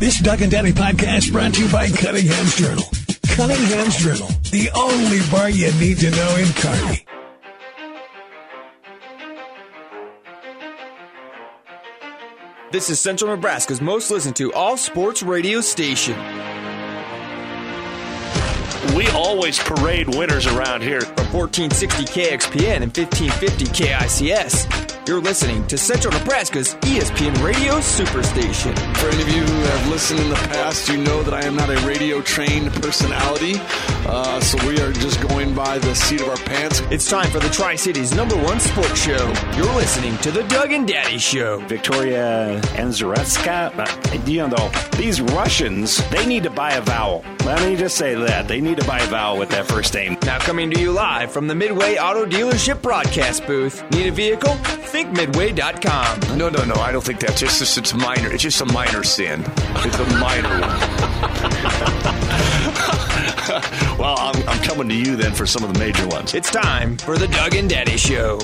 This Doug and Daddy podcast brought to you by Cunningham's Journal. Cunningham's Journal, the only bar you need to know in Kearney. This is Central Nebraska's most listened to all-sports radio station. We always parade winners around here. From 1460 KXPN and 1550 KICS. You're listening to Central Nebraska's ESPN Radio Superstation. For any of you who have listened in the past, you know that I am not a radio-trained personality, so we are just going by the seat of our pants. It's time for the Tri-Cities #1 sports show. You're listening to the Doug and Daddy Show. Victoria Anzaretska, these Russians, they need to buy a vowel. Let me just say that. They need to buy a vowel with that first name. Now coming to you live from the Midway Auto Dealership broadcast booth. Need a vehicle? Think Midway.com. No, I don't think that's it's minor. It's just a minor sin. It's a minor one. Well, I'm coming to you then for some of the major ones. It's time for the Doug and Daddy Show.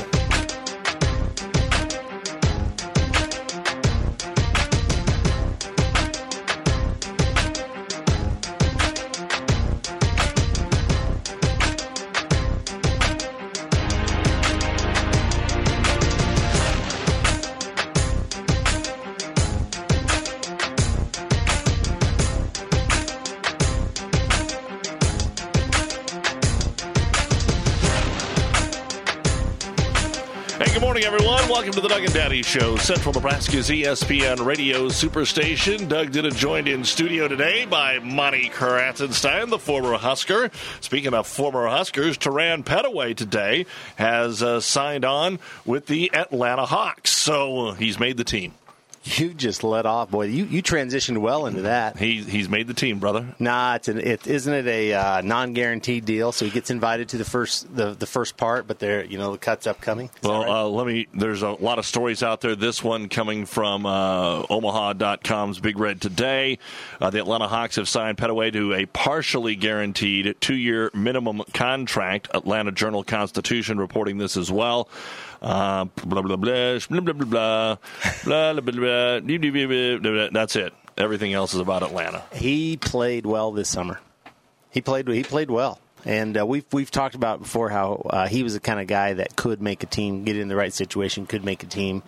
Everyone, welcome to the Doug and Daddy Show, Central Nebraska's ESPN Radio Superstation. Doug Dida joined in studio today by Monty Kratzenstein, the former Husker. Speaking of former Huskers, Terran Pettaway today has signed on with the Atlanta Hawks, so he's made the team. You just let off, boy. You transitioned well into that. He's made the team, brother. Nah, isn't it a non-guaranteed deal? So he gets invited to the first part, but the cut's upcoming. Well, right? There's a lot of stories out there. This one coming from Omaha.com's Big Red today. The Atlanta Hawks have signed Pettaway to a partially guaranteed 2-year minimum contract. Atlanta Journal-Constitution reporting this as well. Blah blah blah blah blah blah blah blah blah blah. That's it. Everything else is about Atlanta. He played well this summer. He played well, and we've talked about before how he was the kind of guy that could make a team, get in the right situation, could make a team.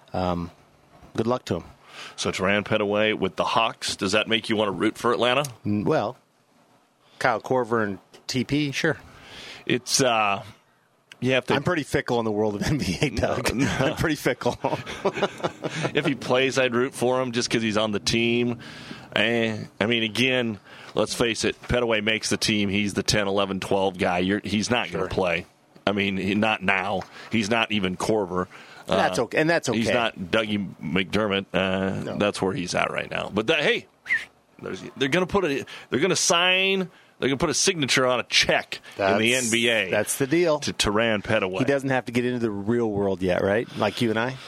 Good luck to him. So Terran Pettaway with the Hawks. Does that make you want to root for Atlanta? Well, Kyle Korver and TP, sure. It's I'm pretty fickle in the world of NBA, Doug. No. I'm pretty fickle. If he plays, I'd root for him just because he's on the team. Again, let's face it, Pettaway makes the team. He's the 10, 11, 12 guy. He's not going to play. Not now. He's not even Korver. That's okay. And that's okay. He's not Dougie McDermott. No. That's where he's at right now. But they're going to sign. They're going to put a signature on a check in the NBA. That's the deal. To Terran Pettaway. He doesn't have to get into the real world yet, right? Like you and I?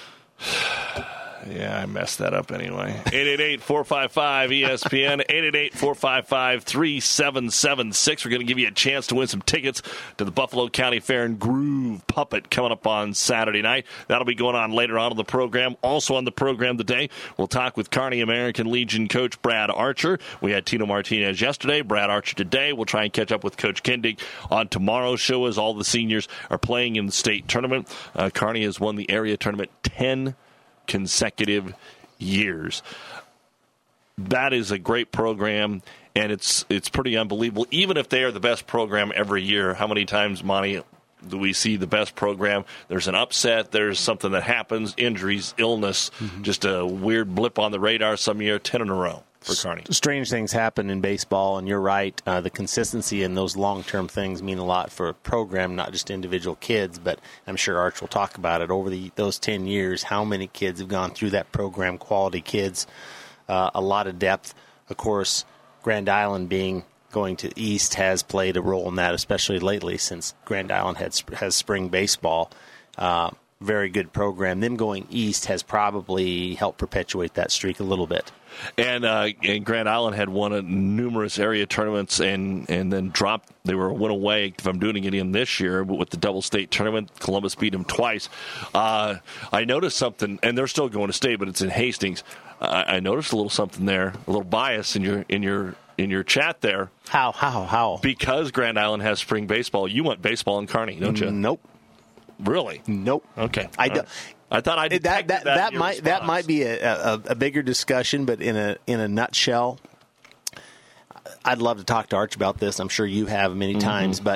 Yeah, I messed that up anyway. 888-455-ESPN, 888-455-3776. We're going to give you a chance to win some tickets to the Buffalo County Fair and Groove Puppet coming up on Saturday night. That'll be going on later on in the program. Also on the program today, we'll talk with Kearney American Legion coach Brad Archer. We had Tino Martinez yesterday, Brad Archer today. We'll try and catch up with Coach Kendig on tomorrow's show as all the seniors are playing in the state tournament. Kearney has won the area tournament 10 consecutive years. That is a great program, and it's pretty unbelievable. Even if they are the best program every year, how many times, Monty, do we see the best program? There's an upset, there's something that happens, injuries, illness, just a weird blip on the radar some year, 10 in a row for Kearney. Strange things happen in baseball, and you're right. The consistency and those long-term things mean a lot for a program, not just individual kids, but I'm sure Arch will talk about it. Over those 10 years, how many kids have gone through that program, quality kids, a lot of depth. Of course, Grand Island going to East has played a role in that, especially lately since Grand Island has spring baseball. very good program. Them going east has probably helped perpetuate that streak a little bit. And Grand Island had won numerous area tournaments and then dropped. They went away from doing it again this year, but with the double state tournament, Columbus beat them twice. I noticed something, and they're still going to state, but it's in Hastings. I noticed a little something there, a little bias in your chat there. How? Because Grand Island has spring baseball, you want baseball in Kearney, don't you? Nope. Really? Nope. Okay. I don't. I thought I detected that might be a bigger discussion, but in a nutshell, I'd love to talk to Arch about this. I'm sure you have many times, but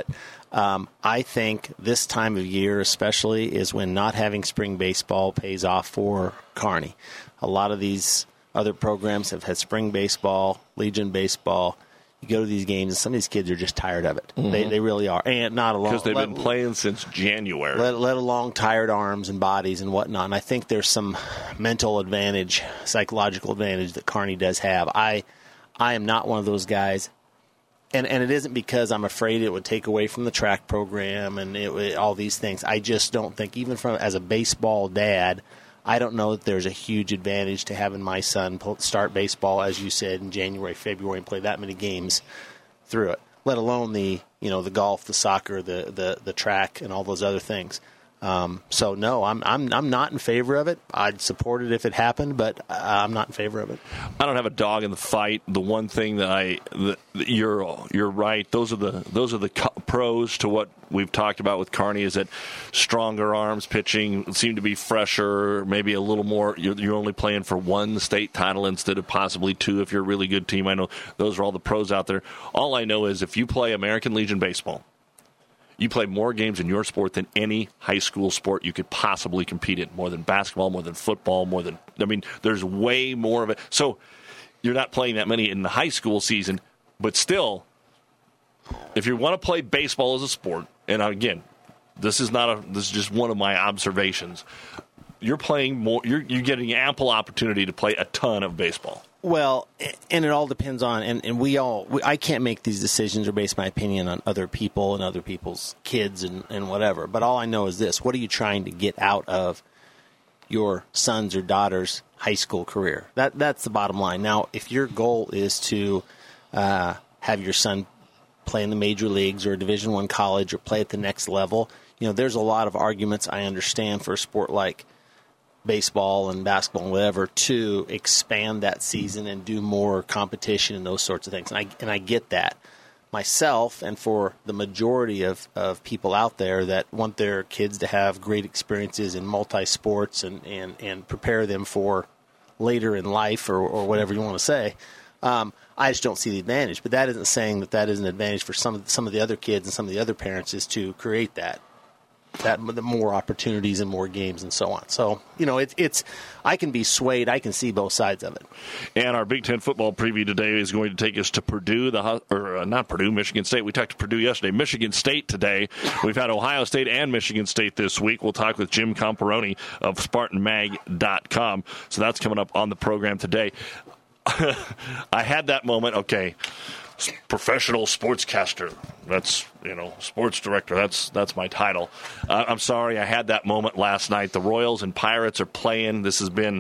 I think this time of year especially is when not having spring baseball pays off for Kearney. A lot of these other programs have had spring baseball, Legion baseball. You go to these games, and some of these kids are just tired of it. They really are. And not alone. Because they've been playing since January. Let alone tired arms and bodies and whatnot. And I think there's some mental advantage, psychological advantage that Kearney does have. I am not one of those guys. And it isn't because I'm afraid it would take away from the track program and all these things. I just don't think, even as a baseball dad, I don't know that there's a huge advantage to having my son start baseball, as you said, in January, February, and play that many games through it. Let alone the golf, the soccer, the track, and all those other things. So no, I'm not in favor of it. I'd support it if it happened, but I'm not in favor of it. I don't have a dog in the fight. The one thing that you're right. Those are the pros to what we've talked about with Kearney is that stronger arms, pitching seem to be fresher, maybe a little more. You're only playing for one state title instead of possibly two if you're a really good team. I know those are all the pros out there. All I know is if you play American Legion baseball, you play more games in your sport than any high school sport you could possibly compete in. More than basketball, more than football, there's way more of it. So you're not playing that many in the high school season, but still, if you want to play baseball as a sport, and again, this is just one of my observations, you're playing more, you're getting ample opportunity to play a ton of baseball. Well, and it all depends on, and I can't make these decisions or base my opinion on other people and other people's kids and whatever. But all I know is this: what are you trying to get out of your son's or daughter's high school career? That's the bottom line. Now, if your goal is to have your son play in the major leagues or a Division I college or play at the next level, there's a lot of arguments I understand for a sport like baseball and basketball and whatever to expand that season and do more competition and those sorts of things. And I get that myself, and for the majority of people out there that want their kids to have great experiences in multi-sports and prepare them for later in life or whatever you want to say, I just don't see the advantage. But that isn't saying that isn't an advantage for some of the other kids and some of the other parents is to create that more opportunities and more games and so on. So, it's I can be swayed. I can see both sides of it. And our Big Ten football preview today is going to take us to Purdue, not Purdue, Michigan State. We talked to Purdue yesterday. Michigan State today. We've had Ohio State and Michigan State this week. We'll talk with Jim Comparoni of SpartanMag.com. So that's coming up on the program today. I had that moment, okay, professional sportscaster. That's, sports director. That's my title. I'm sorry, I had that moment last night. The Royals and Pirates are playing. This has been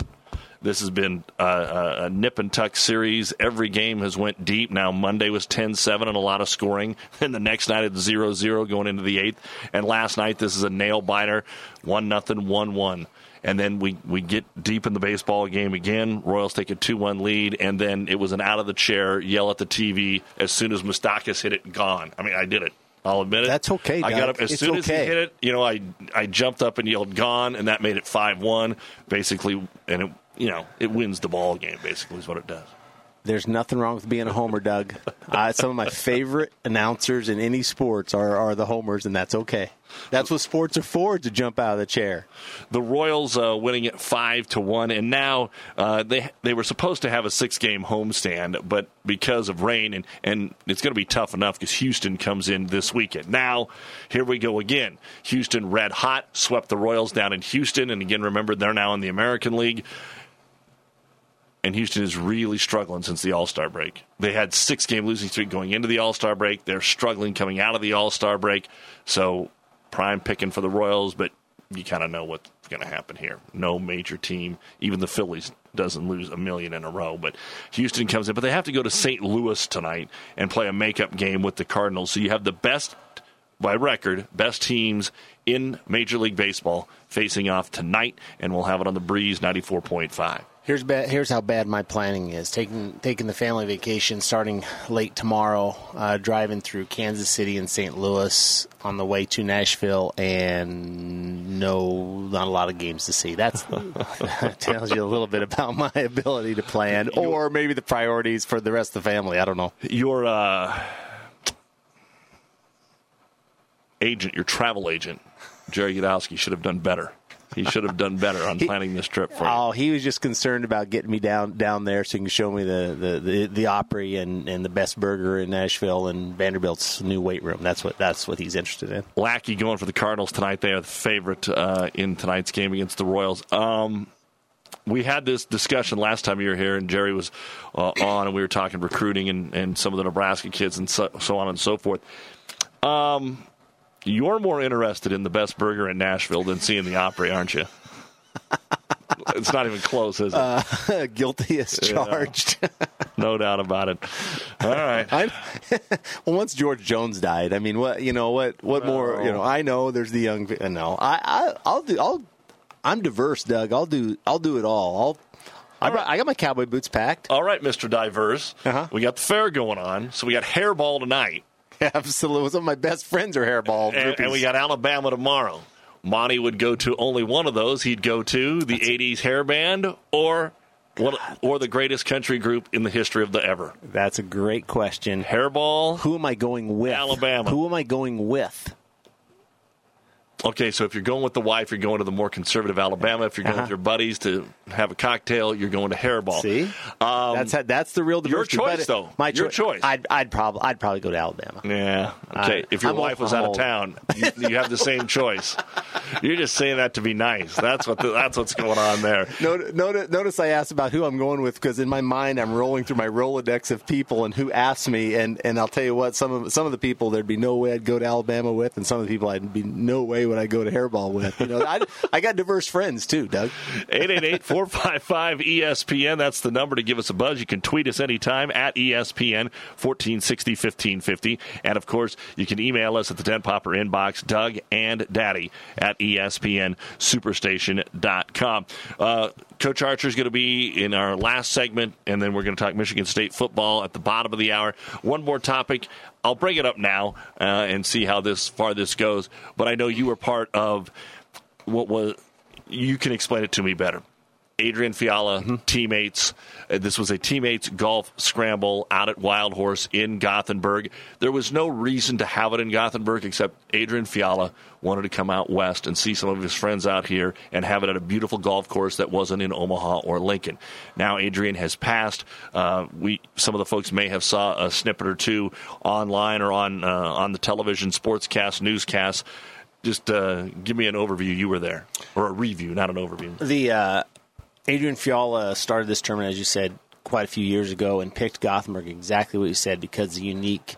a nip and tuck series. Every game has went deep. Now Monday was 10-7 and a lot of scoring. And the next night it's 0-0 going into the 8th. And last night this is a nail biter, 1-0, 1-1. And then we get deep in the baseball game again. Royals take a 2-1 lead, and then it was an out-of-the-chair, yell at the TV. As soon as Moustakas hit it, gone. I mean, I did it. I'll admit it. That's okay, Doug. I got up as soon as he hit it. I jumped up and yelled "gone," and that made it 5-1, basically. And it wins the ball game. Basically, is what it does. There's nothing wrong with being a homer, Doug. Some of my favorite announcers in any sports are the homers, and that's okay. That's what sports are for, to jump out of the chair. The Royals winning it 5-1, and now they were supposed to have a 6-game homestand, but because of rain, and it's going to be tough enough because Houston comes in this weekend. Now, here we go again. Houston red hot, swept the Royals down in Houston, and again, remember, they're now in the American League. And Houston is really struggling since the All-Star break. They had 6-game losing streak going into the All-Star break. They're struggling coming out of the All-Star break. So prime picking for the Royals, but you kind of know what going to happen here. No major team, even the Phillies, doesn't lose $1 million in a row. But Houston comes in, but they have to go to St. Louis tonight and play a makeup game with the Cardinals. So you have the best, by record, best teams in Major League Baseball facing off tonight, and we'll have it on the Breeze 94.5. Here's how bad my planning is. Taking the family vacation starting late tomorrow, driving through Kansas City and St. Louis on the way to Nashville, and not a lot of games to see. That tells you a little bit about my ability to plan, or maybe the priorities for the rest of the family. I don't know. Your agent, your travel agent, Jerry Yudowski, should have done better. He should have done better on planning this trip for you. Oh, he was just concerned about getting me down there so he can show me the Opry and the best burger in Nashville and Vanderbilt's new weight room. That's what he's interested in. Lackey going for the Cardinals tonight. They are the favorite in tonight's game against the Royals. We had this discussion last time you were here, and Jerry was on, and we were talking recruiting and some of the Nebraska kids and so on and so forth. You're more interested in the best burger in Nashville than seeing the Opry, aren't you? It's not even close, is it? Guilty as charged. Yeah. No doubt about it. All right. Well, once George Jones died, I mean, what more? I know there's the young. No, I'm diverse, Doug. I'll do it all. I got my cowboy boots packed. All right, Mr. Diverse. Uh-huh. We got the fair going on, so we got hairball tonight. Absolutely. Some of my best friends are hairball. And we got Alabama tomorrow. Monty would go to only one of those. He'd go to the 80s hair band or the greatest country group in the history of the ever. That's a great question. Hairball. Who am I going with? Alabama. Who am I going with? Okay, so if you're going with the wife, you're going to the more conservative Alabama. If you're going with your buddies to have a cocktail, you're going to Hairball. See, that's the real diversity. Your choice, though. Your choice. I'd probably go to Alabama. Yeah. Okay. If your wife was out of town, you have the same choice. You're just saying that to be nice. That's what's going on there. Notice I asked about who I'm going with because in my mind I'm rolling through my Rolodex of people and who asked me, and I'll tell you what, some of the people there'd be no way I'd go to Alabama with, and some of the people I'd be no way would I go to Hairball with. I got diverse friends too, Doug. 888-455-ESPN. That's the number to give us a buzz. You can tweet us anytime at ESPN 1460 1550. And, of course, you can email us at the Den Popper inbox, Doug and Daddy at ESPNSuperstation.com. Coach Archer's going to be in our last segment, and then we're going to talk Michigan State football at the bottom of the hour. One more topic. I'll bring it up now and see how far this goes. But I know you were part of what was – you can explain it to me better. Adrian Fiala, teammates. This was a teammates golf scramble out at Wild Horse in Gothenburg. There was no reason to have it in Gothenburg except Adrian Fiala wanted to come out west and see some of his friends out here and have it at a beautiful golf course that wasn't in Omaha or Lincoln. Now Adrian has passed. Some of the folks may have saw a snippet or two online or on the television sportscast, newscast. Just give me an overview. You were there, or a review, not an overview. Adrian Fiala started this tournament, as you said, quite a few years ago and picked Gothenburg, exactly what you said, because of the unique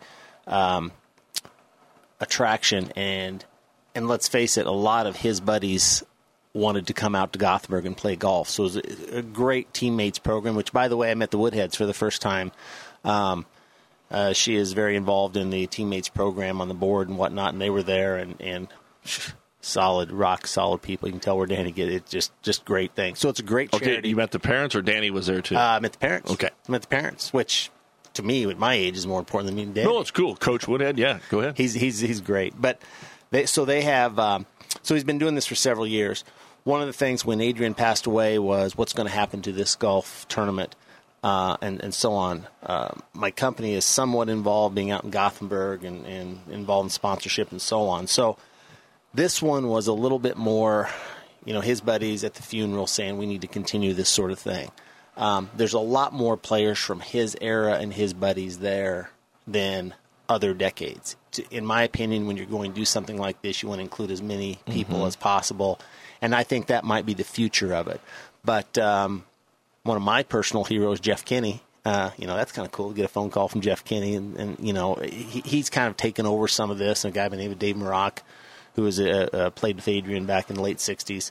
attraction. And let's face it, a lot of his buddies wanted to come out to Gothenburg and play golf. So it was a great teammates program, which, by the way, I met the Woodheads for the first time. She is very involved in the teammates program on the board and whatnot, and they were there and rock solid people. You can tell where Danny get it. Just great things. So it's a great charity. Okay, you met the parents, or Danny was there too? Met the parents. Okay, met the parents, which to me, at my age, is more important than meeting Danny. No, it's cool. Coach Woodhead, yeah, go ahead. He's great. But they have. So he's been doing this for several years. One of the things when Adrian passed away was what's going to happen to this golf tournament. And so on. My company is somewhat involved, being out in Gothenburg and involved in sponsorship and so on. So this one was a little bit more, his buddies at the funeral saying we need to continue this sort of thing. There's a lot more players from his era and his buddies there than other decades. In my opinion, when you're going to do something like this, you want to include as many people as possible. And I think that might be the future of it. But one of my personal heroes, Jeff Kinney, that's kind of cool to get a phone call from Jeff Kinney. And he's kind of taken over some of this. And a guy by the name of Dave Maroc, who was played with Adrian back in the late 60s.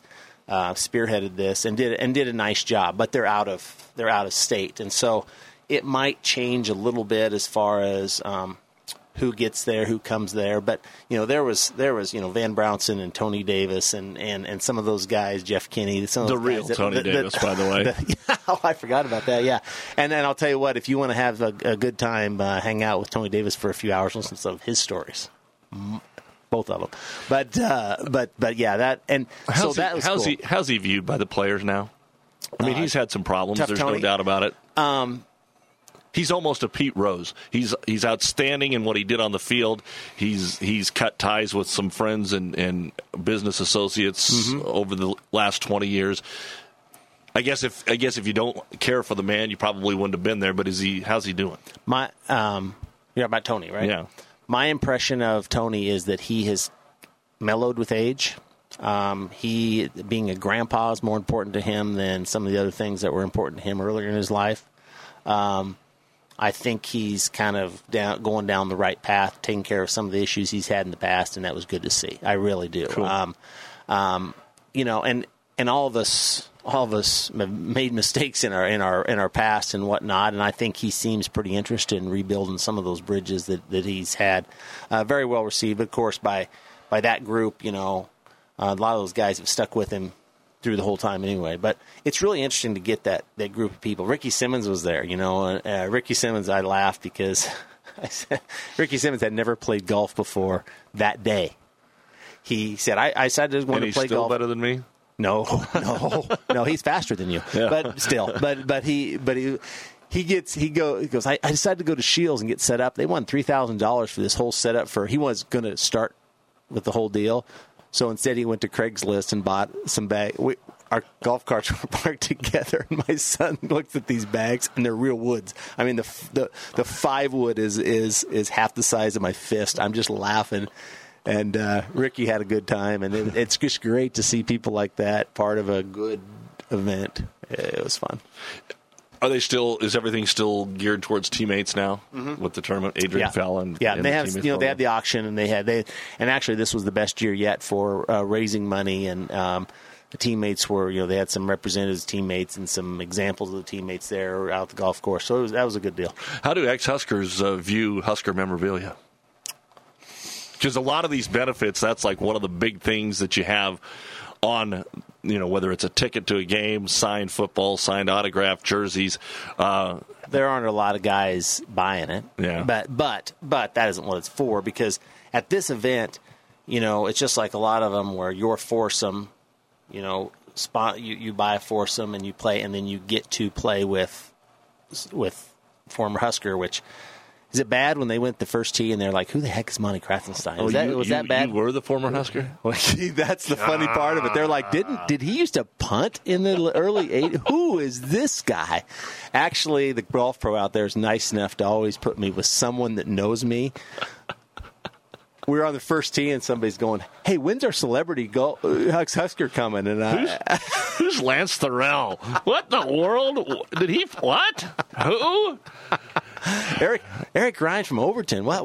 spearheaded this and did a nice job. But they're out of state, and so it might change a little bit as far as who gets there, who comes there. But there was Van Brownson and Tony Davis and some of those guys, Jeff Kinney, some of those real guys Tony Davis, by the way. Oh, I forgot about that. Yeah, and then I'll tell you what, if you want to have a good time, hang out with Tony Davis for a few hours, listen to some of his stories. Both of them, but yeah, that and so that was cool. How's he viewed by the players now? I mean, he's had some problems. There's Tony. No doubt about it. He's almost a Pete Rose. He's outstanding in what he did on the field. He's cut ties with some friends and business associates over the last 20 years. I guess if you don't care for the man, you probably wouldn't have been there. But how's he doing? You're about Tony, right? Yeah. My impression of Tony is that he has mellowed with age. He, being a grandpa, is more important to him than some of the other things that were important to him earlier in his life. I think he's kind of going down the right path, taking care of some of the issues he's had in the past, and that was good to see. I really do. Cool. And all of us have made mistakes in our past and whatnot, and I think he seems pretty interested in rebuilding some of those bridges that he's had. Very well received, of course, by that group. A lot of those guys have stuck with him through the whole time anyway. But it's really interesting to get that group of people. Ricky Simmons was there, Ricky Simmons, I laughed because Ricky Simmons had never played golf before that day. He said, I decided I want to play golf. And he's still better than me? No, he's faster than you. Yeah. But still, he goes, I decided to go to Shields and get set up. They won $3,000 for this whole setup he was going to start with the whole deal. So instead, he went to Craigslist and bought some bags. Our golf carts were parked together, and my son looks at these bags, and they're real woods. I mean, the 5-wood is half the size of my fist. I'm just laughing. And Ricky had a good time, and it's just great to see people like that part of a good event. It was fun. Is everything still geared towards teammates now with the tournament? Adrian Fell and they have they had the auction, and and actually this was the best year yet for raising money, and the teammates were they had some representatives, teammates, and some examples of the teammates there out at the golf course. So that was a good deal. How do ex-Huskers view Husker memorabilia? Because a lot of these benefits, that's like one of the big things that you have on, whether it's a ticket to a game, signed football, signed autograph jerseys. There aren't a lot of guys buying it. Yeah. But that isn't what it's for, because at this event, it's just like a lot of them where your foursome, you buy a foursome and you play, and then you get to play with former Husker, which... Is it bad when they went the first tee and they're like, who the heck is Monty Kraftenstein? Was that bad? You were the former Husker? Well, that's the funny part of it. They're like, did he used to punt in the early 80s? Who is this guy? Actually, the golf pro out there is nice enough to always put me with someone that knows me. We were on the first tee and somebody's going, hey, when's our celebrity Husker coming? And Who's Lance Thorell? What in the world? Did he? What? Who? Eric Ryan from Overton. What?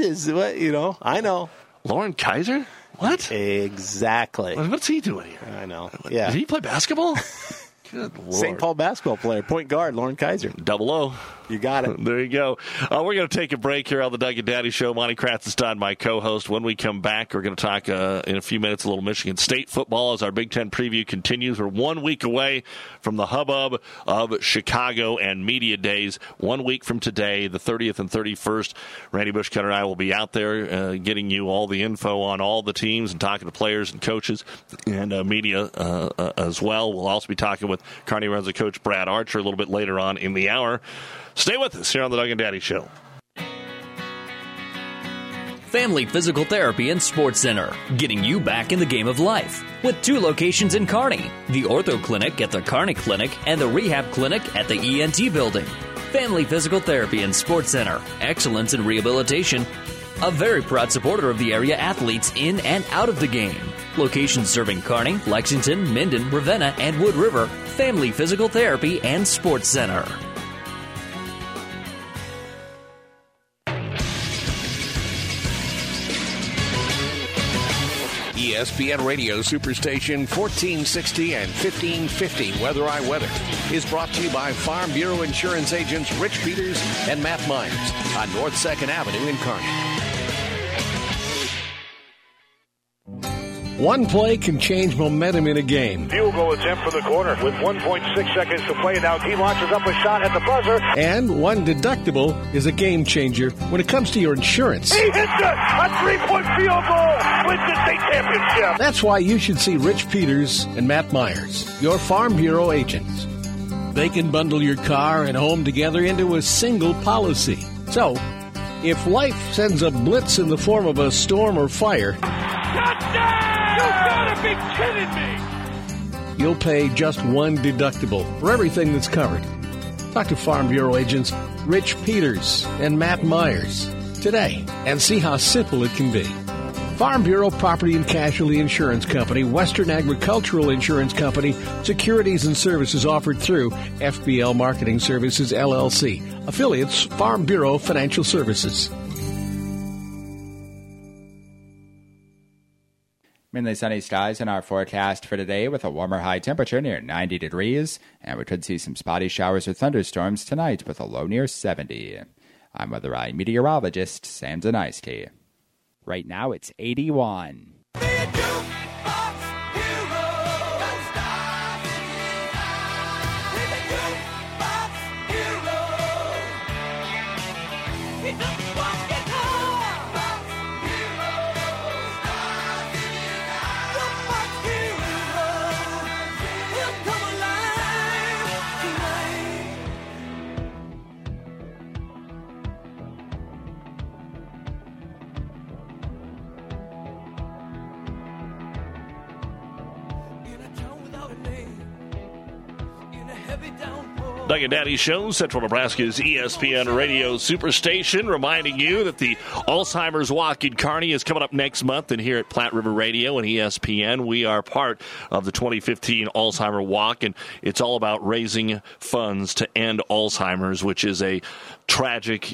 I know. Lauren Kaiser? What? Exactly. What's he doing here? I know. Yeah. Did he play basketball? Good Lord. St. Paul basketball player, point guard, Lauren Kaiser. 00. You got it. There you go. We're going to take a break here on the Doug and Daddy Show. Monty Kraftenstein, my co-host. When we come back, we're going to talk in a few minutes a little Michigan State football as our Big Ten preview continues. We're 1 week away from the hubbub of Chicago and Media Days. 1 week from today, the 30th and 31st, Randy Bushcutter and I will be out there getting you all the info on all the teams and talking to players and coaches and media as well. We'll also be talking with Kearney Runza coach Brad Archer a little bit later on in the hour. Stay with us here on the Doug and Daddy Show. Family Physical Therapy and Sports Center, getting you back in the game of life. With 2 locations in Kearney, the Ortho Clinic at the Kearney Clinic and the Rehab Clinic at the ENT Building. Family Physical Therapy and Sports Center, excellence in rehabilitation. A very proud supporter of the area athletes in and out of the game. Locations serving Kearney, Lexington, Minden, Ravenna, and Wood River. Family Physical Therapy and Sports Center. ESPN Radio Superstation 1460 and 1550 Weather Eye Weather is brought to you by Farm Bureau Insurance agents Rich Peters and Matt Myers on North 2nd Avenue in Kearney. One play can change momentum in a game. Field goal attempt for the corner with 1.6 seconds to play. Now he launches up a shot at the buzzer. And one deductible is a game changer when it comes to your insurance. He hits it! A 3-point field goal wins the state championship. That's why you should see Rich Peters and Matt Myers, your Farm Bureau agents. They can bundle your car and home together into a single policy. So, if life sends a blitz in the form of a storm or fire, Touchdown! You gotta be kidding me! you'll pay just one deductible for everything that's covered. Talk to Farm Bureau agents Rich Peters and Matt Myers today and see how simple it can be. Farm Bureau Property and Casualty Insurance Company, Western Agricultural Insurance Company, securities and services offered through FBL Marketing Services, LLC. Affiliates, Farm Bureau Financial Services. Mainly sunny skies in our forecast for today with a warmer high temperature near 90 degrees, and we could see some spotty showers or thunderstorms tonight with a low near 70. I'm Weather Eye meteorologist Sam Zaniski. Right now it's 81. Doug and Daddy Show, Central Nebraska's ESPN Radio Superstation, reminding you that the Alzheimer's Walk in Kearney is coming up next month, and here at Platte River Radio and ESPN, we are part of the 2015 Alzheimer Walk, and it's all about raising funds to end Alzheimer's, which is a tragic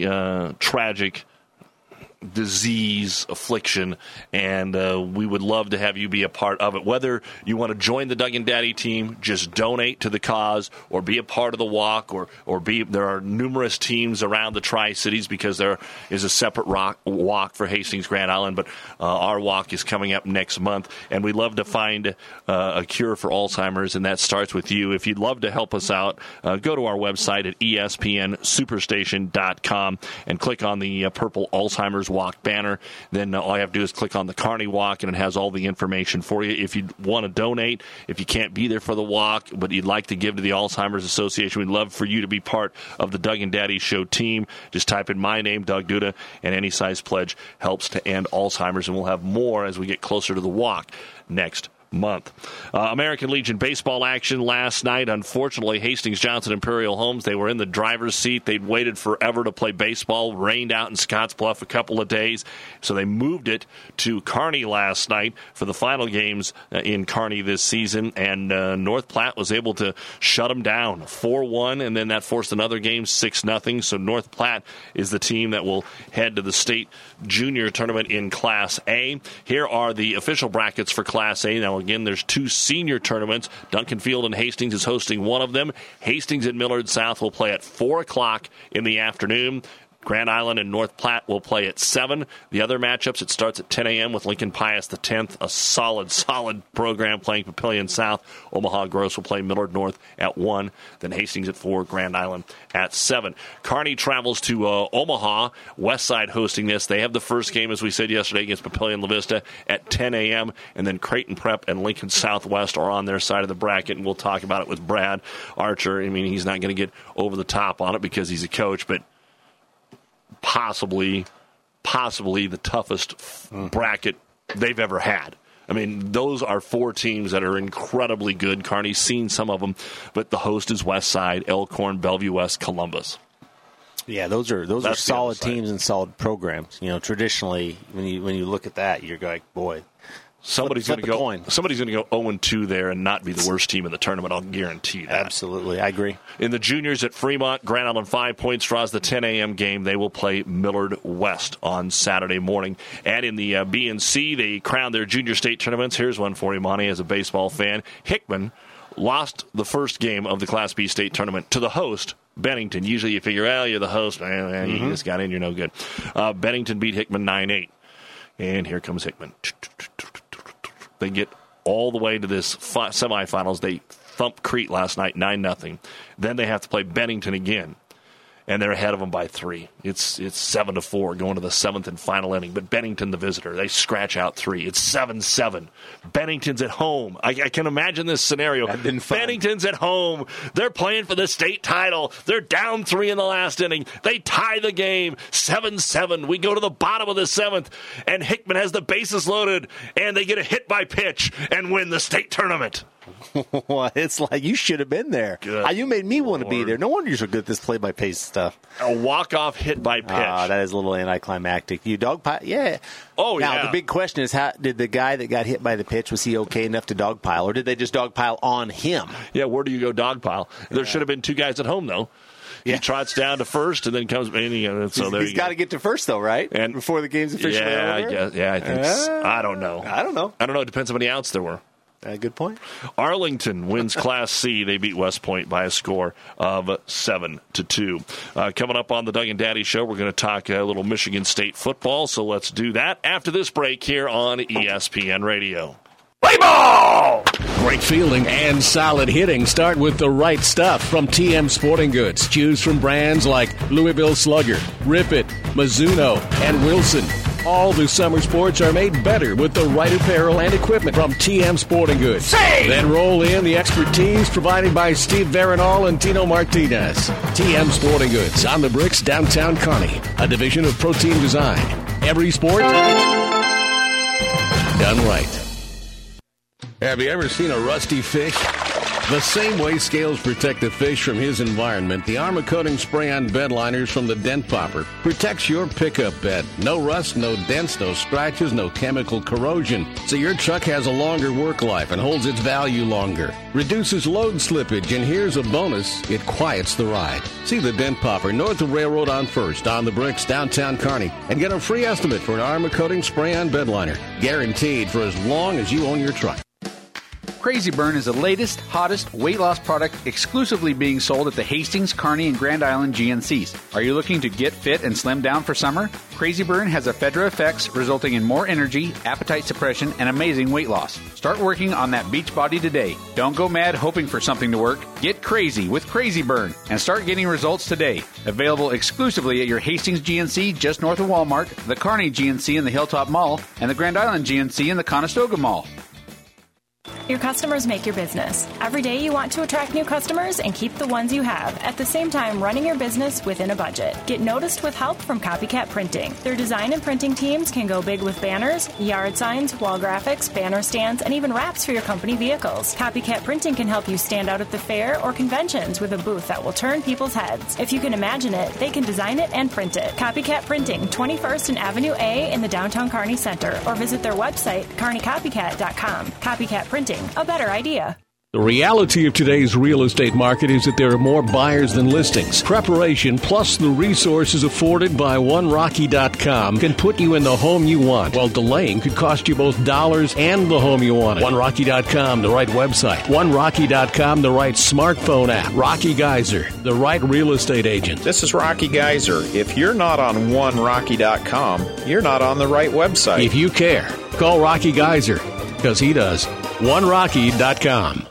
disease affliction, and we would love to have you be a part of it. Whether you want to join the Doug and Daddy team, just donate to the cause, or be a part of the walk, there are numerous teams around the Tri-Cities because there is a separate walk for Hastings Grand Island, but our walk is coming up next month, and we'd love to find a cure for Alzheimer's, and that starts with you. If you'd love to help us out, go to our website at espnsuperstation.com and click on the purple Alzheimer's Walk banner. Then all you have to do is click on the Kearney Walk, and it has all the information for you. If you want to donate, if you can't be there for the walk, but you'd like to give to the Alzheimer's Association, we'd love for you to be part of the Doug and Daddy Show team. Just type in my name, Doug Duda, and any size pledge helps to end Alzheimer's, and we'll have more as we get closer to the walk next month. American Legion baseball action last night. Unfortunately, Hastings Johnson Imperial Homes, they were in the driver's seat. They'd waited forever to play baseball. Rained out in Scottsbluff a couple of days, so they moved it to Kearney last night for the final games in Kearney this season, and North Platte was able to shut them down 4-1, and then that forced another game 6-0. So North Platte is the team that will head to the state junior tournament in Class A. Here are the official brackets for Class A. Now, again, there's two senior tournaments. Duncan Field and Hastings is hosting one of them. Hastings and Millard South will play at 4 o'clock in the afternoon. Grand Island and North Platte will play at 7. The other matchups, it starts at 10 a.m. with Lincoln Pius X, a solid program playing Papillion South. Omaha Gross will play Millard North at 1. Then Hastings at 4, Grand Island at 7. Kearney travels to Omaha, Westside hosting this. They have the first game, as we said yesterday, against Papillion La Vista at 10 a.m. And then Creighton Prep and Lincoln Southwest are on their side of the bracket, and we'll talk about it with Brad Archer. I mean, he's not going to get over the top on it because he's a coach, but possibly the toughest bracket they've ever had. I mean, those are 4 teams that are incredibly good. Kearney's seen some of them, but the host is Westside, Elkhorn, Bellevue West, Columbus. Yeah, those are solid teams and solid programs. You know, traditionally, when you look at that, you're like, boy, Somebody's going to go 0-2 there and not be the worst team in the tournament. I'll guarantee that. Absolutely, I agree. In the juniors at Fremont, Grand Island 5 Points draws the 10 a.m. game. They will play Millard West on Saturday morning. And in the B and C, they crown their junior state tournaments. Here's one for you, Monty, as a baseball fan. Hickman lost the first game of the Class B state tournament to the host, Bennington. Usually you figure, well, you're the host. You just got in, you're no good. Bennington beat Hickman 9-8. And here comes Hickman. They get all the way to this semifinals. They thumped Crete last night, 9-0. Then they have to play Bennington again, and they're ahead of them by 3. It's 7-4 going to the 7th and final inning. But Bennington, the visitor, they scratch out 3. It's 7-7. Bennington's at home. I can imagine this scenario. Bennington's at home. They're playing for the state title. They're down 3 in the last inning. They tie the game, 7-7. We go to the bottom of the 7th, and Hickman has the bases loaded, and they get a hit by pitch and win the state tournament. Well, it's like you should have been there. You made me want to be there. No wonder you're so good at this play-by-play stuff. A walk-off hit by pitch. That is a little anticlimactic. You dogpile? Yeah. Oh, now, the big question is, how did the guy that got hit by the pitch, was he okay enough to dogpile, or did they just dogpile on him? Yeah, where do you go dogpile? There should have been 2 guys at home, though. He trots down to first and then comes. He's got to get to first, though, right? And before the game's officially over. I think. I don't know. It depends how many outs there were. Good point. Arlington wins Class C. They beat West Point by a score of 7-2. Coming up on the Doug and Daddy Show, we're going to talk a little Michigan State football. So let's do that after this break here on ESPN Radio. Play ball! Great fielding and solid hitting start with the right stuff from TM Sporting Goods. Choose from brands like Louisville Slugger, Rip It, Mizuno, and Wilson. All the summer sports are made better with the right apparel and equipment from TM Sporting Goods. Then roll in the expertise provided by Steve Veronal and Tino Martinez. TM Sporting Goods on the Bricks, downtown Kearney, a division of Protein Design. Every sport done right. Have you ever seen a rusty fish? The same way scales protect the fish from his environment, the Armor Coating Spray-On bed liners from the Dent Popper protects your pickup bed. No rust, no dents, no scratches, no chemical corrosion. So your truck has a longer work life and holds its value longer. Reduces load slippage, and here's a bonus, it quiets the ride. See the Dent Popper north of Railroad on First, on the Bricks, downtown Kearney, and get a free estimate for an Armor Coating Spray-On bed liner. Guaranteed for as long as you own your truck. Crazy Burn is the latest, hottest weight loss product exclusively being sold at the Hastings, Kearney, and Grand Island GNCs. Are you looking to get fit and slim down for summer? Crazy Burn has ephedra effects resulting in more energy, appetite suppression, and amazing weight loss. Start working on that beach body today. Don't go mad hoping for something to work. Get crazy with Crazy Burn and start getting results today. Available exclusively at your Hastings GNC just north of Walmart, the Kearney GNC in the Hilltop Mall, and the Grand Island GNC in the Conestoga Mall. Your customers make your business. Every day you want to attract new customers and keep the ones you have, at the same time running your business within a budget. Get noticed with help from Copycat Printing. Their design and printing teams can go big with banners, yard signs, wall graphics, banner stands, and even wraps for your company vehicles. Copycat Printing can help you stand out at the fair or conventions with a booth that will turn people's heads. If you can imagine it, they can design it and print it. Copycat Printing, 21st and Avenue A in the downtown Kearney Center, or visit their website, kearneycopycat.com. Copycat Printing, a better idea. The reality of today's real estate market is that there are more buyers than listings. Preparation plus the resources afforded by OneRocky.com can put you in the home you want, while delaying could cost you both dollars and the home you want. OneRocky.com, the right website. OneRocky.com, the right smartphone app. Rocky Geyser, the right real estate agent. This is Rocky Geyser. If you're not on OneRocky.com, you're not on the right website. If you care, call Rocky Geyser, because he does. OneRocky.com.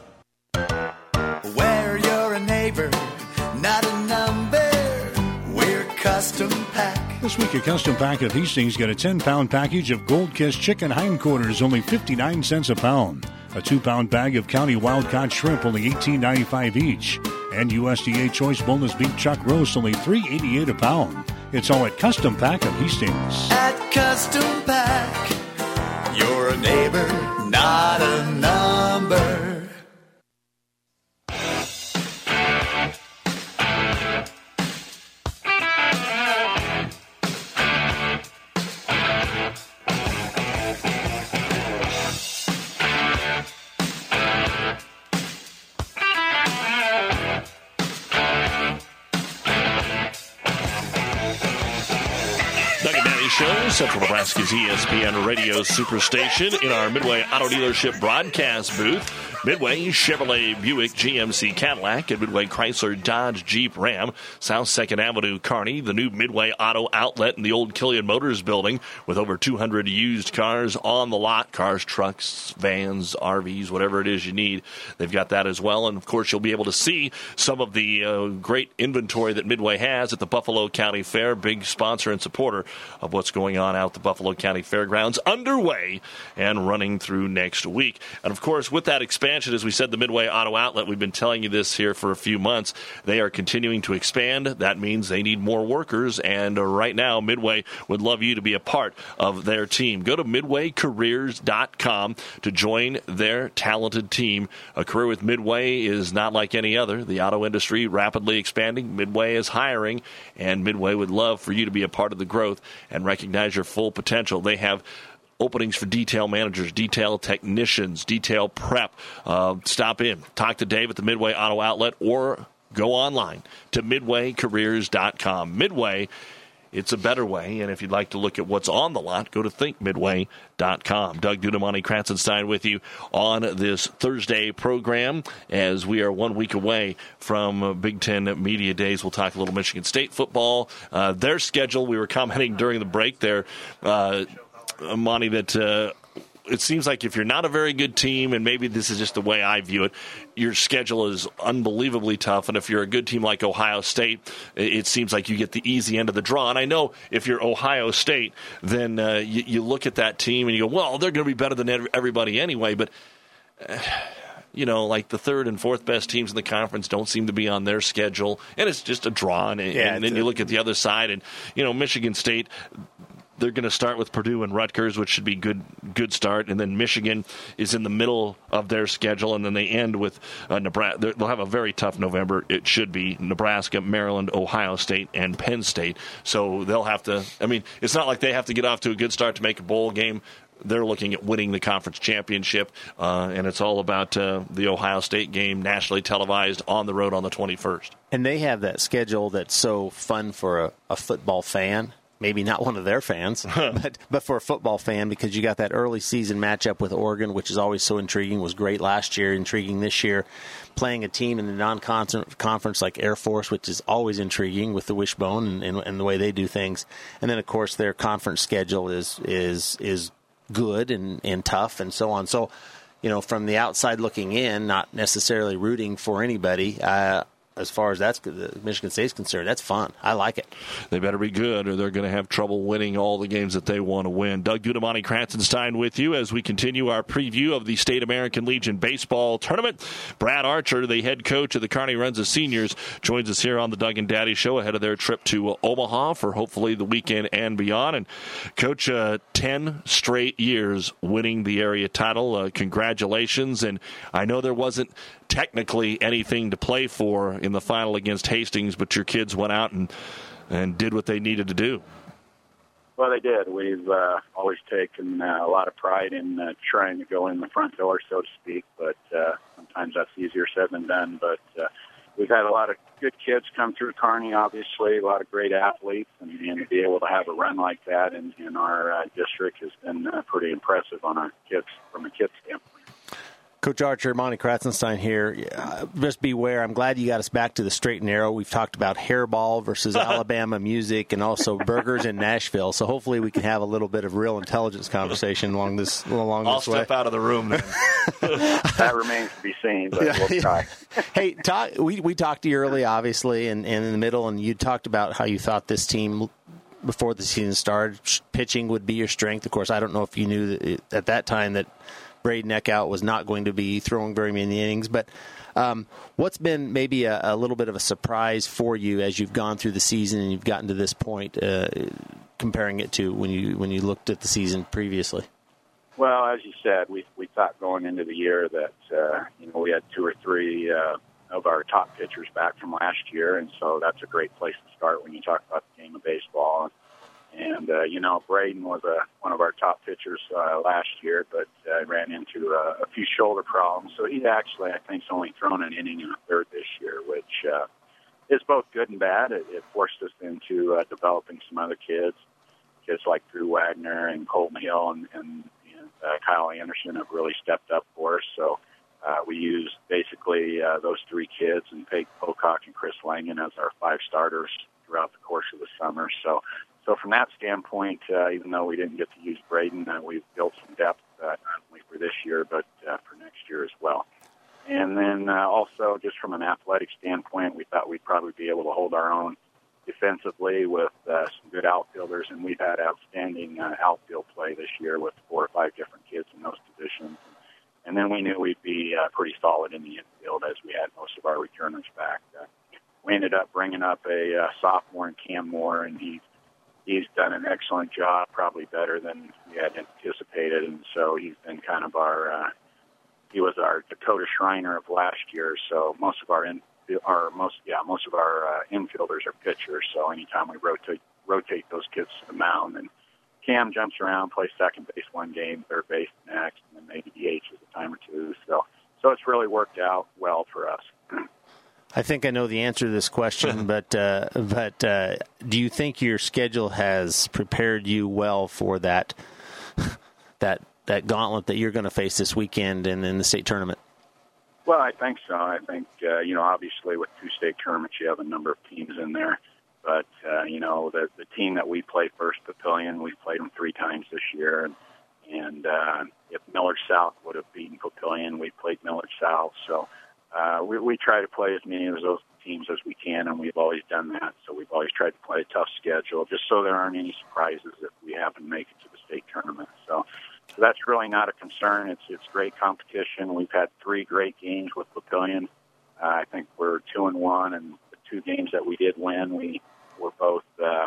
Where you're a neighbor, not a number. We're Custom Pack. This week at Custom Pack at Hastings, get a 10-pound package of Gold Kiss chicken hindquarters, only 59 cents a pound. A 2-pound bag of County Wild-Caught shrimp, only $18.95 each. And USDA Choice Boneless Beef Chuck Roast, only $3.88 a pound. It's all at Custom Pack at Hastings. At Custom Pack, you're a neighbor, not a number. Show, Central Nebraska's ESPN Radio Superstation, in our Midway Auto Dealership broadcast booth. Midway Chevrolet Buick GMC Cadillac and Midway Chrysler Dodge Jeep Ram, South 2nd Avenue, Kearney, the new Midway Auto Outlet in the old Killian Motors building with over 200 used cars on the lot. Cars, trucks, vans, RVs, whatever it is you need. They've got that as well. And, of course, you'll be able to see some of the great inventory that Midway has at the Buffalo County Fair. Big sponsor and supporter of what's going on out at the Buffalo County Fairgrounds, underway and running through next week. And, of course, with that expansion, as we said, the Midway Auto Outlet, we've been telling you this here for a few months. They are continuing to expand. That means they need more workers, and right now Midway would love you to be a part of their team. Go to midwaycareers.com to join their talented team. A career with Midway is not like any other. The auto industry rapidly expanding. Midway is hiring, and Midway would love for you to be a part of the growth and recognize your full potential. They have openings for detail managers, detail technicians, detail prep. Stop in. Talk to Dave at the Midway Auto Outlet or go online to midwaycareers.com. Midway, it's a better way, and if you'd like to look at what's on the lot, go to thinkmidway.com. Doug Duda, Monty Kratzenstein with you on this Thursday program as we are 1 week away from Big Ten Media Days. We'll talk a little Michigan State football. Their schedule, we were commenting during the break there, Monty, that it seems like if you're not a very good team, and maybe this is just the way I view it, your schedule is unbelievably tough. And if you're a good team like Ohio State, it seems like you get the easy end of the draw. And I know if you're Ohio State, then you look at that team and you go, well, they're going to be better than everybody anyway. But, like the third and fourth best teams in the conference don't seem to be on their schedule. And it's just a draw. And then you look at the other side, and, Michigan State, they're going to start with Purdue and Rutgers, which should be good start. And then Michigan is in the middle of their schedule, and then they end with Nebraska. They'll have a very tough November. It should be Nebraska, Maryland, Ohio State, and Penn State. So they'll have to – it's not like they have to get off to a good start to make a bowl game. They're looking at winning the conference championship, and it's all about the Ohio State game, nationally televised on the road on the 21st. And they have that schedule that's so fun for a football fan. Maybe not one of their fans, but for a football fan, because you got that early season matchup with Oregon, which is always so intriguing, was great last year, intriguing this year. Playing a team in the non-conference like Air Force, which is always intriguing with the wishbone and the way they do things. And then, of course, their conference schedule is good and tough and so on. So, from the outside looking in, not necessarily rooting for anybody, as far as Michigan State's concerned, that's fun. I like it. They better be good, or they're going to have trouble winning all the games that they want to win. Doug Duda, Monty Kratzenstein with you as we continue our preview of the State American Legion Baseball Tournament. Brad Archer, the head coach of the Kearney Renza Seniors, joins us here on the Doug and Daddy Show ahead of their trip to Omaha for hopefully the weekend and beyond. And, Coach, 10 straight years winning the area title. Congratulations. And I know there wasn't technically anything to play for in the final against Hastings, but your kids went out and did what they needed to do. Well, they did. We've always taken a lot of pride in trying to go in the front door, so to speak, but sometimes that's easier said than done. But we've had a lot of good kids come through Kearney, obviously, a lot of great athletes, and to be able to have a run like that in our district has been pretty impressive on our kids from a kid's standpoint. Coach Archer, Monty Kratzenstein here. Just beware. I'm glad you got us back to the straight and narrow. We've talked about hairball versus Alabama music and also burgers in Nashville. So hopefully we can have a little bit of real intelligence conversation along this way. I'll step out of the room then. That remains to be seen, but we'll try. Hey, we talked to you early, obviously, and in the middle, and you talked about how you thought this team before the season started, pitching would be your strength. Of course, I don't know if you knew at that time that Braden Eckhout was not going to be throwing very many innings, but what's been maybe a little bit of a surprise for you as you've gone through the season and you've gotten to this point, comparing it to when you looked at the season previously? Well, as you said, we thought going into the year that we had 2 or 3 of our top pitchers back from last year, and so that's a great place to start when you talk about the game of baseball. And, Braden was one of our top pitchers last year, but ran into a few shoulder problems. So he actually, I think, has only thrown an inning and a third this year, which is both good and bad. It forced us into developing some other kids, kids like Drew Wagner and Colton Hill and Kyle Anderson have really stepped up for us. So we used basically those three kids and Peyton Pocock and Chris Langen as our 5 starters throughout the course of the summer. So from that standpoint, even though we didn't get to use Braden, we've built some depth not only for this year but for next year as well. And then also just from an athletic standpoint, we thought we'd probably be able to hold our own defensively with some good outfielders, and we've had outstanding outfield play this year with 4 or 5 different kids in those positions. And then we knew we'd be pretty solid in the infield as we had most of our returners back. We ended up bringing up a sophomore in Cam Moore, and he's done an excellent job, probably better than we had anticipated. And so he's been kind of he was our Dakota Schreiner of last year. So most of our infielders are pitchers. So anytime we rotate those kids to the mound, and Cam jumps around, plays second base one game, third base next, and then maybe DHs a time or two. So it's really worked out well for us. I think I know the answer to this question, but do you think your schedule has prepared you well for that gauntlet that you're going to face this weekend and in the state tournament? Well, I think so. I think, obviously with 2 state tournaments, you have a number of teams in there. But, the team that we play first, Papillion, we've played them 3 times this year. And if Millard South would have beaten Papillion, we played Millard South. So we try to play as many of those teams as we can, and we've always done that. So we've always tried to play a tough schedule just so there aren't any surprises if we happen to make it to the state tournament. So that's really not a concern. It's great competition. We've had 3 great games with Papillion. I think we're 2-1, and the 2 games that we did win, we were both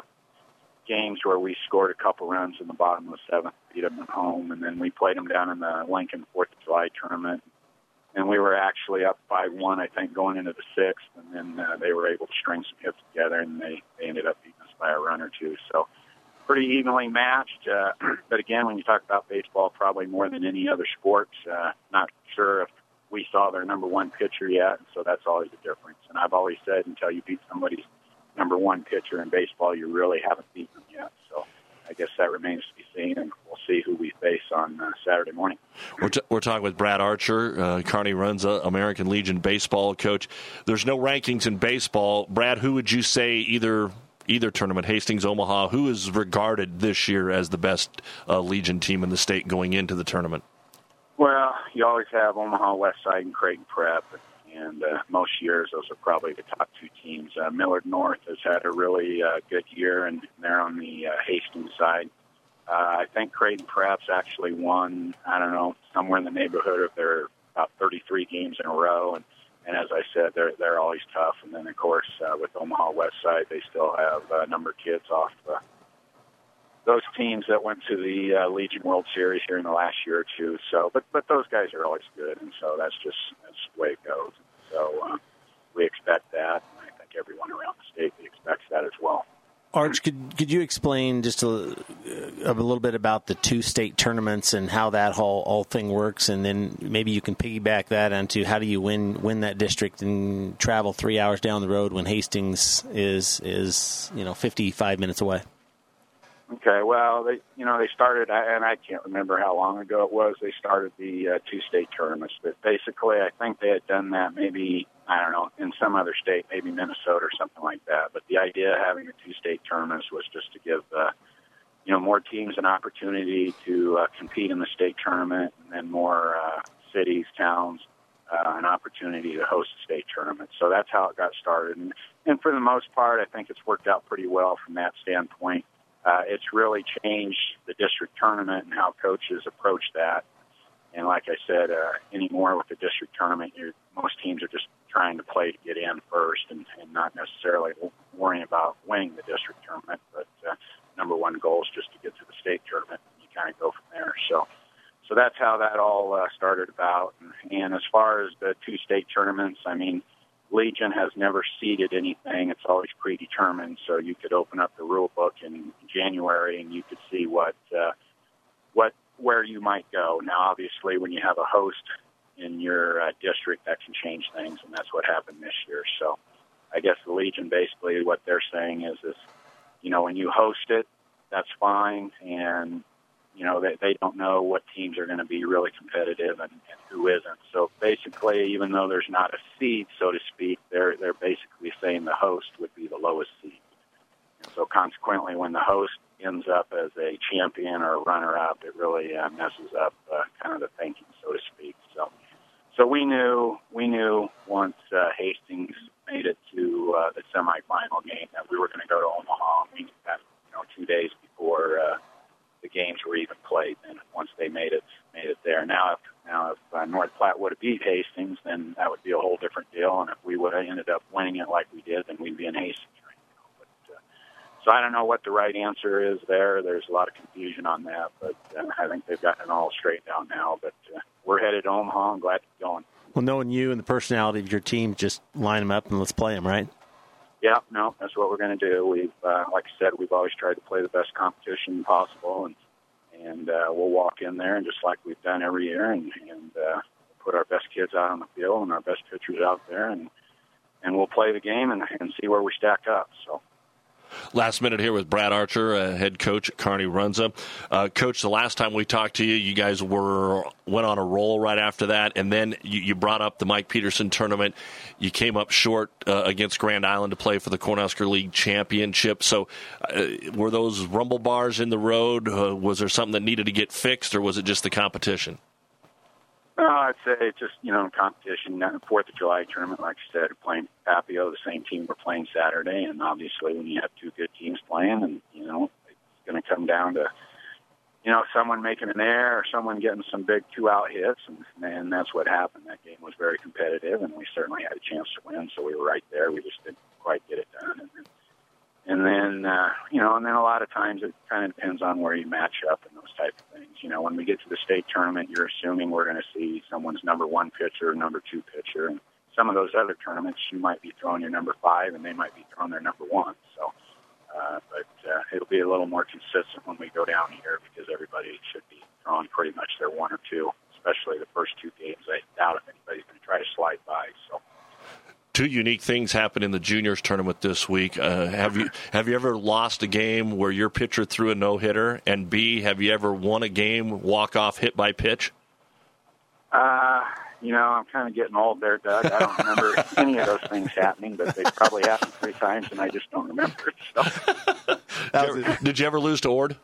games where we scored a couple runs in the bottom of the 7th, beat them at home, and then we played them down in the Lincoln 4th of July tournament. And we were actually up 5-1, I think, going into the 6th, and then they were able to string some hits together, and they ended up beating us by a run or 2. So pretty evenly matched. But again, when you talk about baseball, probably more than any other sport, not sure if we saw their number 1 pitcher yet, so that's always a difference. And I've always said until you beat somebody's number 1 pitcher in baseball, you really haven't beaten them yet. So I guess that remains to be seen, and we'll see who we face on Saturday morning. We're talking with Brad Archer, Kearney Runza, American Legion baseball coach. There's no rankings in baseball. Brad, who would you say either tournament, Hastings, Omaha, who is regarded this year as the best Legion team in the state going into the tournament? Well, you always have Omaha Westside and Creighton Prep, and most years those are probably the top 2 teams. Millard North has had a really good year, and they're on the Hastings side. I think Creighton Prep's actually won, somewhere in the neighborhood of their about 33 games in a row, and as I said, they're always tough. And then, of course, with Omaha Westside, they still have a number of kids off those teams that went to the Legion World Series here in the last year or 2. So, but those guys are always good, and so that's the way it goes. So we expect that, and I think everyone around the state expects that as well. Arch, could you explain just a little bit about the 2 state tournaments and how that whole thing works, and then maybe you can piggyback that onto how do you win that district and travel 3 hours down the road when Hastings is 55 minutes away? Okay, well, they started, and I can't remember how long ago it was, they started the 2 state tournaments. But basically, I think they had done that maybe, in some other state, maybe Minnesota or something like that. But the idea of having the 2 state tournaments was just to give, more teams an opportunity to compete in the state tournament, and then more cities, towns, an opportunity to host a state tournament. So that's how it got started. And for the most part, I think it's worked out pretty well from that standpoint. It's really changed the district tournament and how coaches approach that. And like I said, anymore with the district tournament, most teams are just trying to play to get in first and not necessarily worrying about winning the district tournament. But number 1 goal is just to get to the state tournament, and you kind of go from there. So that's how that all started about. And as far as the 2 state tournaments, Legion has never seeded anything. It's always predetermined. So you could open up the rule book in January and you could see where you might go. Now, obviously, when you have a host in your district, that can change things, and that's what happened this year. So I guess the Legion, basically what they're saying is when you host it, that's fine. And, you know, they don't know what teams are going to be really competitive and who isn't. So basically, even though there's not a seed, so to speak, they're basically saying the host would be the lowest seed. And so consequently, when the host ends up as a champion or a runner-up, it really messes up kind of the thinking, so to speak. So we knew once Hastings made it to the semifinal game that we were going to go to Omaha. We knew that, 2 days before the games were even played. And once they made it there. Now if North Platte would have beat Hastings, then that would be a whole different deal. And if we would have ended up winning it like we did, then we'd be in Hastings right now. But, so I don't know what the right answer is there. There's a lot of confusion on that, but I think they've gotten it all straightened out now. But we're headed to Omaha. I'm glad to be going. Well, knowing you and the personality of your team, just line them up and let's play them, right? Yeah, no, that's what we're going to do. We've, like I said, we've always tried to play the best competition possible, and we'll walk in there and just like we've done every year, and put our best kids out on the field and our best pitchers out there, and we'll play the game and see where we stack up. So. Last minute here with Brad Archer, head coach at Kearney Runza. Coach, the last time we talked to you, you guys went on a roll right after that, and then you brought up the Mike Peterson tournament. You came up short against Grand Island to play for the Cornhusker League Championship. So were those rumble bars in the road? Was there something that needed to get fixed, or was it just the competition? I'd say just, competition, 4th of July tournament, like you said, playing Papio, the same team we're playing Saturday, and obviously when you have two good teams playing, and, it's going to come down to, someone making an error or someone getting some big two-out hits, and that's what happened. That game was very competitive, and we certainly had a chance to win, so we were right there. We just didn't quite get it done. And then, and then a lot of times it kind of depends on where you match up and those type of things. When we get to the state tournament, you're assuming we're going to see someone's number 1 pitcher, number 2 pitcher. And some of those other tournaments, you might be throwing your number 5, and they might be throwing their number 1. So, but it'll be a little more consistent when we go down here because everybody should be throwing pretty much their 1 or 2, especially the first 2 games. I doubt if anybody's going to try to slide by. So. 2 unique things happened in the juniors tournament this week. Have you ever lost a game where your pitcher threw a no-hitter? And B, have you ever won a game walk-off hit by pitch? I'm kind of getting old there, Doug. I don't remember any of those things happening, but they probably happened 3 times, and I just don't remember it. So. Did you ever lose to Ord?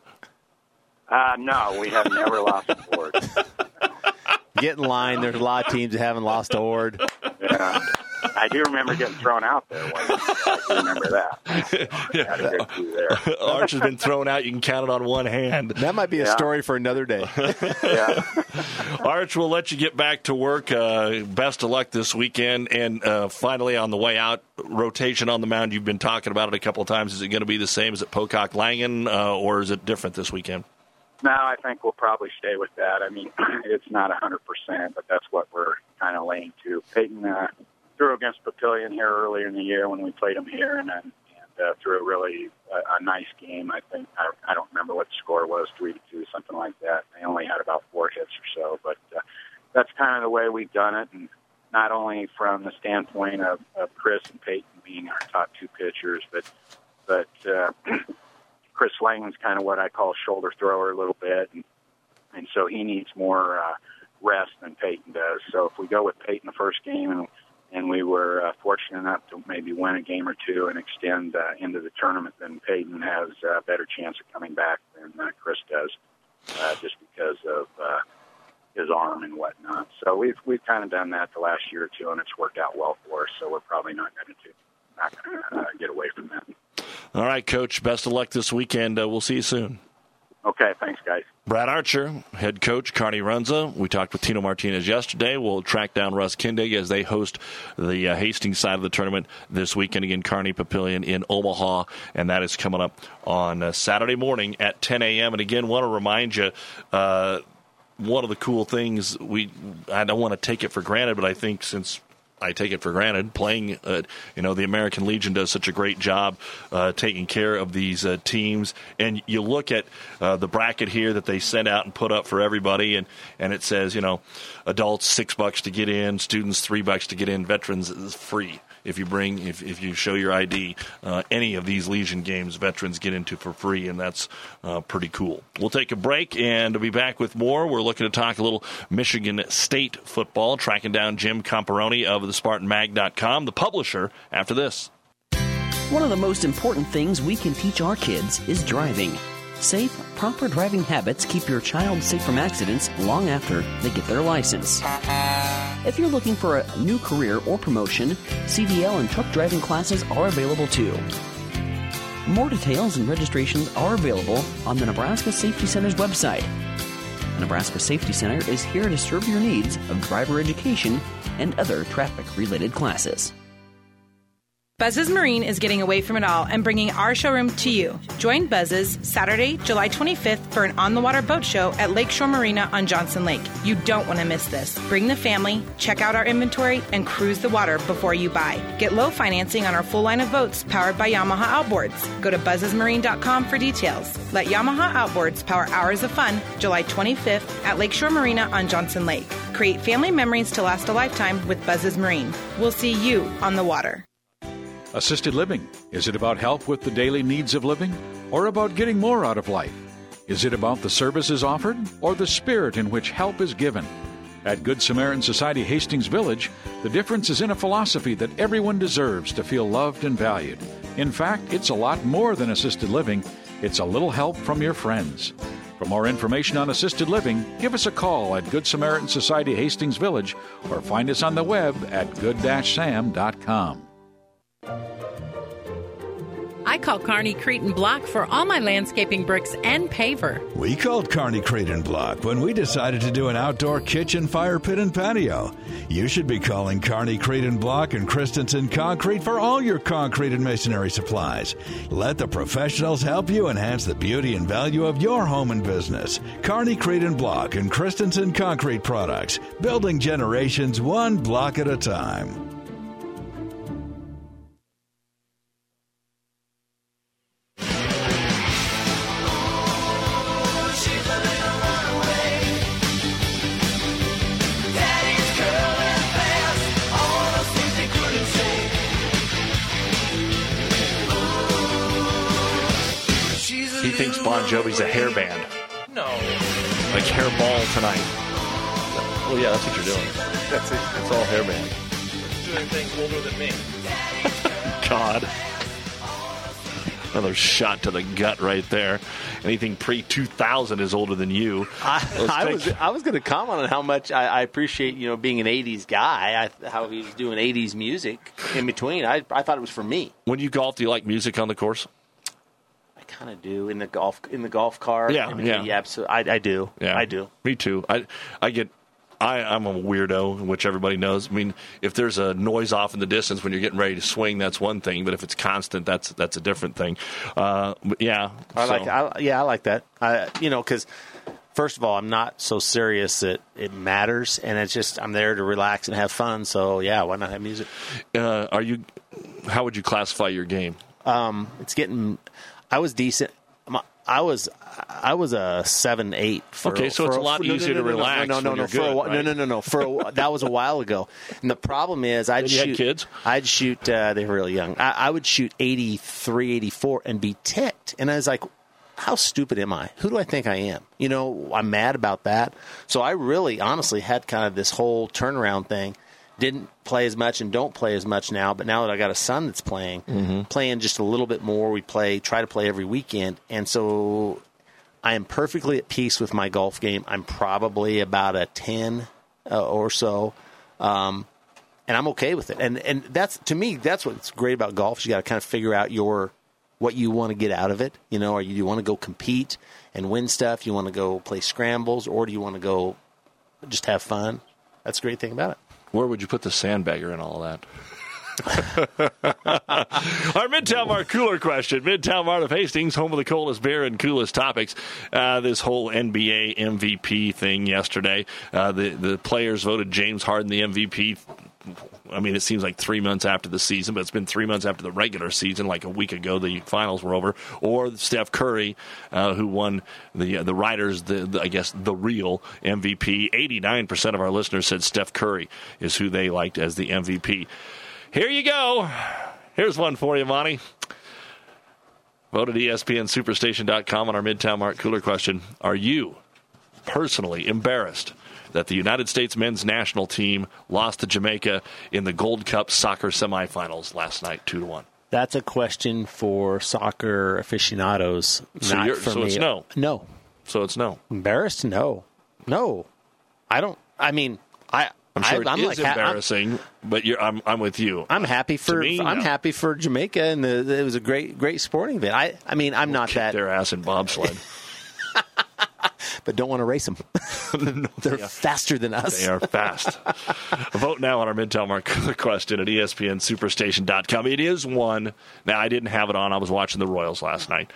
No, we have never lost to Ord. Get in line. There's a lot of teams that haven't lost to Ord. Yeah. I do remember getting thrown out there. I do remember that. Had a good few there. Arch has been thrown out. You can count it on one hand. That might be a story for another day. Yeah. Arch, we'll let you get back to work. Best of luck this weekend. And finally, on the way out, rotation on the mound. You've been talking about it a couple of times. Is it going to be the same as at Pocock-Langen, or is it different this weekend? No, I think we'll probably stay with that. I mean, it's not 100%, but that's what we're kind of laying to. Peyton threw against Papillion here earlier in the year when we played him here, and threw a really a nice game. I think I don't remember what the score was, 3-2, something like that. They only had about 4 hits or so, but that's kind of the way we've done it, and not only from the standpoint of Chris and Peyton being our top 2 pitchers, but Chris Langen's kind of what I call a shoulder thrower a little bit, and so he needs more rest than Peyton does. So if we go with Peyton the first game and we were fortunate enough to maybe win a game or 2 and extend into the tournament, then Peyton has a better chance of coming back than Chris does, just because of his arm and whatnot. So we've kind of done that the last year or 2, and it's worked out well for us. So we're probably not going to get away from that. All right, Coach. Best of luck this weekend. We'll see you soon. Okay, thanks, guys. Brad Archer, head coach, Kearney Runza. We talked with Tino Martinez yesterday. We'll track down Russ Kindig as they host the Hastings side of the tournament this weekend. Again, Kearney Papillion in Omaha, and that is coming up on Saturday morning at 10 a.m. And again, want to remind you, one of the cool things, I don't want to take it for granted, but I think since I take it for granted. Playing, the American Legion does such a great job taking care of these teams. And you look at the bracket here that they send out and put up for everybody, and it says, adults $6 to get in, students $3 to get in, veterans is free. if you show your ID. Any of these Legion games, veterans get into for free, and that's pretty cool. We'll take a break, and we'll be back with more. We're looking to talk a little Michigan State football, tracking down Jim Comparoni of thespartanmag.com, the publisher, after this. One of the most important things we can teach our kids is driving. Safe, proper driving habits keep your child safe from accidents long after they get their license. If you're looking for a new career or promotion, CDL and truck driving classes are available too. More details and registrations are available on the Nebraska Safety Center's website. The Nebraska Safety Center is here to serve your needs of driver education and other traffic-related classes. Buzz's Marine is getting away from it all and bringing our showroom to you. Join Buzz's Saturday, July 25th for an on-the-water boat show at Lakeshore Marina on Johnson Lake. You don't want to miss this. Bring the family, check out our inventory, and cruise the water before you buy. Get low financing on our full line of boats powered by Yamaha Outboards. Go to buzzesmarine.com for details. Let Yamaha Outboards power hours of fun July 25th at Lakeshore Marina on Johnson Lake. Create family memories to last a lifetime with Buzz's Marine. We'll see you on the water. Assisted living. Is it about help with the daily needs of living or about getting more out of life? Is it about the services offered or the spirit in which help is given? At Good Samaritan Society Hastings Village, the difference is in a philosophy that everyone deserves to feel loved and valued. In fact, it's a lot more than assisted living. It's a little help from your friends. For more information on assisted living, give us a call at Good Samaritan Society Hastings Village or find us on the web at good-sam.com. I call Kearney Cretin Block for all my landscaping bricks and paver. We called Kearney Cretin Block when we decided to do an outdoor kitchen, fire pit, and patio. You should be calling Kearney Cretin Block and Christensen Concrete for all your concrete and masonry supplies. Let the professionals help you enhance the beauty and value of your home and business. Kearney Cretin Block and Christensen Concrete Products, building generations one block at a time. He thinks Bon Jovi's a hair band. No. Like hair ball tonight. Well, yeah, that's what you're doing. That's it. It's all hair band. Doing things older than me. God. Another shot to the gut right there. Anything pre-2000 is older than you. I was going to comment on how much I appreciate, being an 80s guy, how he was doing 80s music in between. I thought it was for me. When you golf, do you like music on the course? I kind of do in the golf cart. Yeah, absolutely. I do. Yeah, I do. Me too. I'm a weirdo, which everybody knows. I mean, if there's a noise off in the distance when you're getting ready to swing, that's one thing. But if it's constant, that's a different thing. But yeah, I like that. Because first of all, I'm not so serious that it matters, and it's just I'm there to relax and have fun. So yeah, why not have music? How would you classify your game? I was decent. I was a 7-8. Okay, so it's a lot easier to relax. No. That was a while ago. And the problem is, I'd shoot. They were really young. I would shoot 83, 84, and be ticked. And I was like, how stupid am I? Who do I think I am? I'm mad about that. So I really, honestly, had kind of this whole turnaround thing. Didn't play as much and don't play as much now, but now that I got a son that's playing just a little bit more, we try to play every weekend, and so I am perfectly at peace with my golf game. I'm probably about a 10 or so, and I'm okay with it. And that's, to me, that's what's great about golf. Is you got to kind of figure out what you want to get out of it. Or you want to go compete and win stuff. You want to go play scrambles, or do you want to go just have fun? That's the great thing about it. Where would you put the sandbagger in all of that? Our Midtown Mart cooler question. Midtown Mart of Hastings, home of the coldest beer and coolest topics. This whole NBA MVP thing yesterday. The players voted James Harden the MVP. I mean, it seems like 3 months after the season, but it's been 3 months after the regular season, like a week ago the finals were over. Or Steph Curry, who won the writers, I guess, the real MVP. 89% of our listeners said Steph Curry is who they liked as the MVP. Here you go. Here's one for you, Monty. Voted ESPNSuperstation.com on our Midtown Mart Cooler question. Are you personally embarrassed that the United States men's national team lost to Jamaica in the Gold Cup soccer semifinals last night, 2-1? That's a question for soccer aficionados, not for me. It's no. No. So it's no. Embarrassed? No. I don't. I mean, I'm sure it is embarrassing, but I'm with you. I'm happy for I'm happy for Jamaica, and it was a great sporting event. I mean, I'm not that their ass in bobsled, but don't want to race them. They're faster than us. They are fast. Vote now on our Midtown Mart Cooler question at ESPNSuperstation.com. It is one. Now I didn't have it on. I was watching the Royals last night.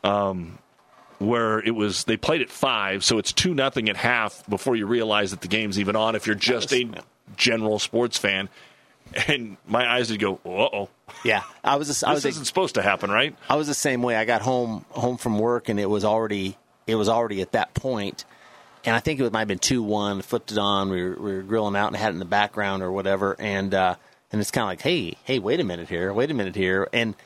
Where it was, they played at 5, so it's 2-0 at half before you realize that the game's even on. If you're just a general sports fan, and my eyes did go, uh-oh. Yeah, this isn't supposed to happen, right? I was the same way. I got home from work, and it was already at that point, and I think it might have been 2-1. Flipped it on. We were grilling out and had it in the background or whatever, and it's kind of like, hey, wait a minute here,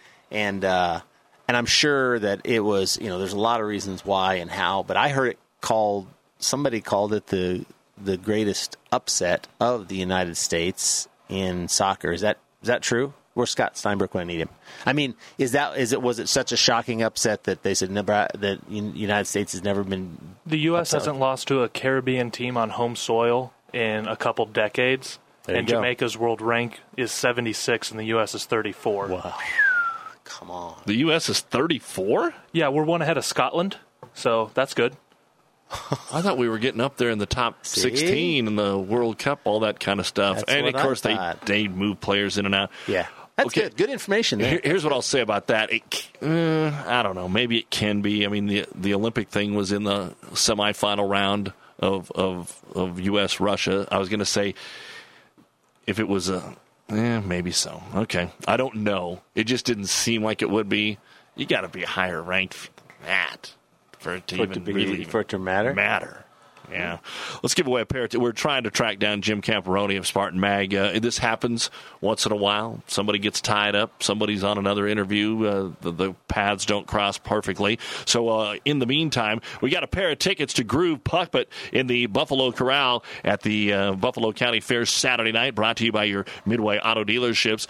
and I'm sure that it was, there's a lot of reasons why and how, but I heard somebody called it the greatest upset of the United States in soccer. Is that true? Where's Scott Steinbrook when I need him? I mean, was it such a shocking upset that they said that United States has never been? The U.S. hasn't lost to a Caribbean team on home soil in a couple decades, and Jamaica's world rank is 76 and the U.S. is 34. Wow. Come on. The U.S. is 34? Yeah, we're one ahead of Scotland, so that's good. I thought we were getting up there in the top 16 in the World Cup, all that kind of stuff. That's and, what of course, I they move players in and out. Yeah. That's good. Good information there. Here's what I'll say about that. I don't know. Maybe it can be. I mean, the Olympic thing was in the semifinal round of U.S.-Russia. I was going to say if it was maybe so. Okay. I don't know. It just didn't seem like it would be. You got to be higher ranked than that for it to matter. Yeah. Let's give away a pair. We're trying to track down Jim Camperoni of Spartan Mag. This happens once in a while. Somebody gets tied up. Somebody's on another interview. The paths don't cross perfectly. So in the meantime, we got a pair of tickets to Groove Puppet in the Buffalo Corral at the Buffalo County Fair Saturday night, brought to you by your Midway Auto Dealerships.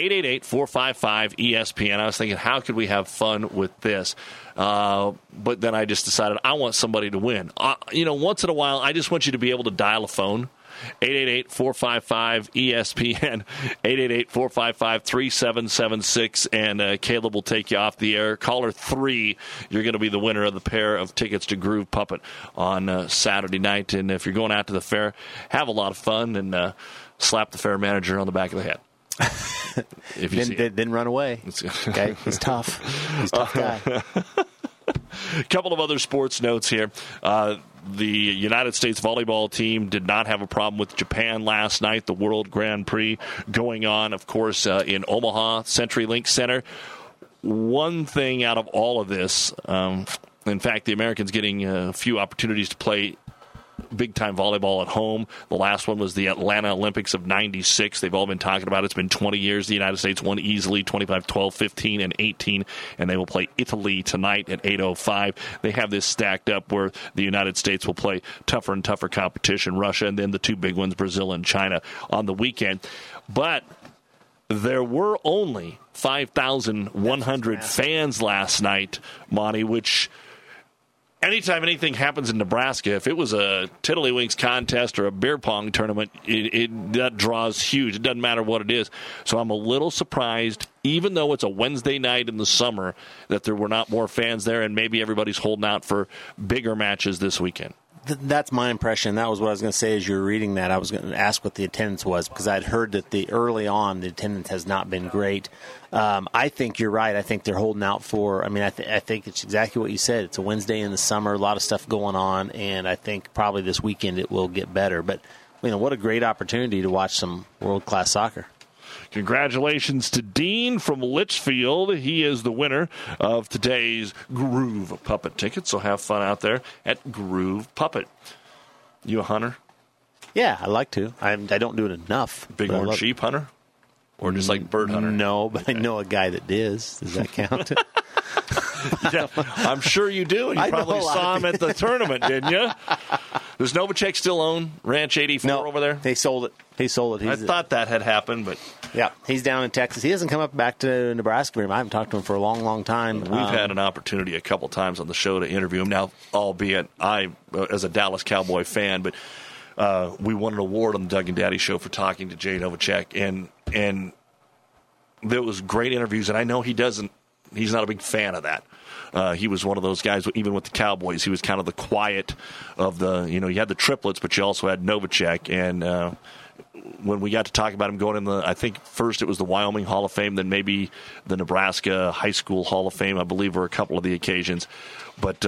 888-455-ESPN. I was thinking, how could we have fun with this? But then I just decided I want somebody to win. Once in a while, I just want you to be able to dial a phone. 888-455-ESPN, 888-455-3776, and Caleb will take you off the air. Caller 3, you're going to be the winner of the pair of tickets to Groove Puppet on Saturday night. And if you're going out to the fair, have a lot of fun and slap the fair manager on the back of the head. If you then run away. Okay, he's tough. He's a tough guy. A couple of other sports notes here. The United States volleyball team did not have a problem with Japan last night. The World Grand Prix going on, of course, in Omaha, CenturyLink Center. One thing out of all of this, in fact, the Americans getting a few opportunities to play big-time volleyball at home. The last one was the Atlanta Olympics of 96. They've all been talking about it. It's been 20 years. The United States won easily, 25-12, 15, and 18, and they will play Italy tonight at 8:05. They have this stacked up where the United States will play tougher and tougher competition, Russia, and then the two big ones, Brazil and China, on the weekend. But there were only 5,100 fans last night, Monty, which anytime anything happens in Nebraska, if it was a Tiddlywinks contest or a beer pong tournament, that draws huge. It doesn't matter what it is. So I'm a little surprised, even though it's a Wednesday night in the summer, that there were not more fans there, and maybe everybody's holding out for bigger matches this weekend. That's my impression. That was what I was going to say as you were reading that. I was going to ask what the attendance was because I'd heard that early on the attendance has not been great. I think you're right. I think they're holding out for. I mean, I think it's exactly what you said. It's a Wednesday in the summer, a lot of stuff going on, and I think probably this weekend it will get better. But what a great opportunity to watch some world-class soccer. Congratulations to Dean from Litchfield. He is the winner of today's Groove Puppet tickets, so have fun out there at Groove Puppet. You a hunter? Yeah, I like to. I don't do it enough. Bighorn sheep hunter? or just like bird hunter? No, but I know a guy that does. Does that count? Yeah, I'm sure you do. You probably saw him at the tournament, didn't you? Does Novacek still own Ranch 84 over there? They sold it. He sold it. I thought that had happened, but yeah, he's down in Texas. He hasn't come up back to Nebraska very much. I haven't talked to him for a long, long time. We've had an opportunity a couple times on the show to interview him. Now, albeit I, as a Dallas Cowboy fan, but we won an award on the Doug and Daddy show for talking to Jay Novacek, and there was great interviews. And I know he's not a big fan of that. He was one of those guys, even with the Cowboys, he was kind of the quiet of the, you had the triplets, but you also had Novacek. And when we got to talk about him going in I think first it was the Wyoming Hall of Fame, then maybe the Nebraska High School Hall of Fame, I believe, were a couple of the occasions. But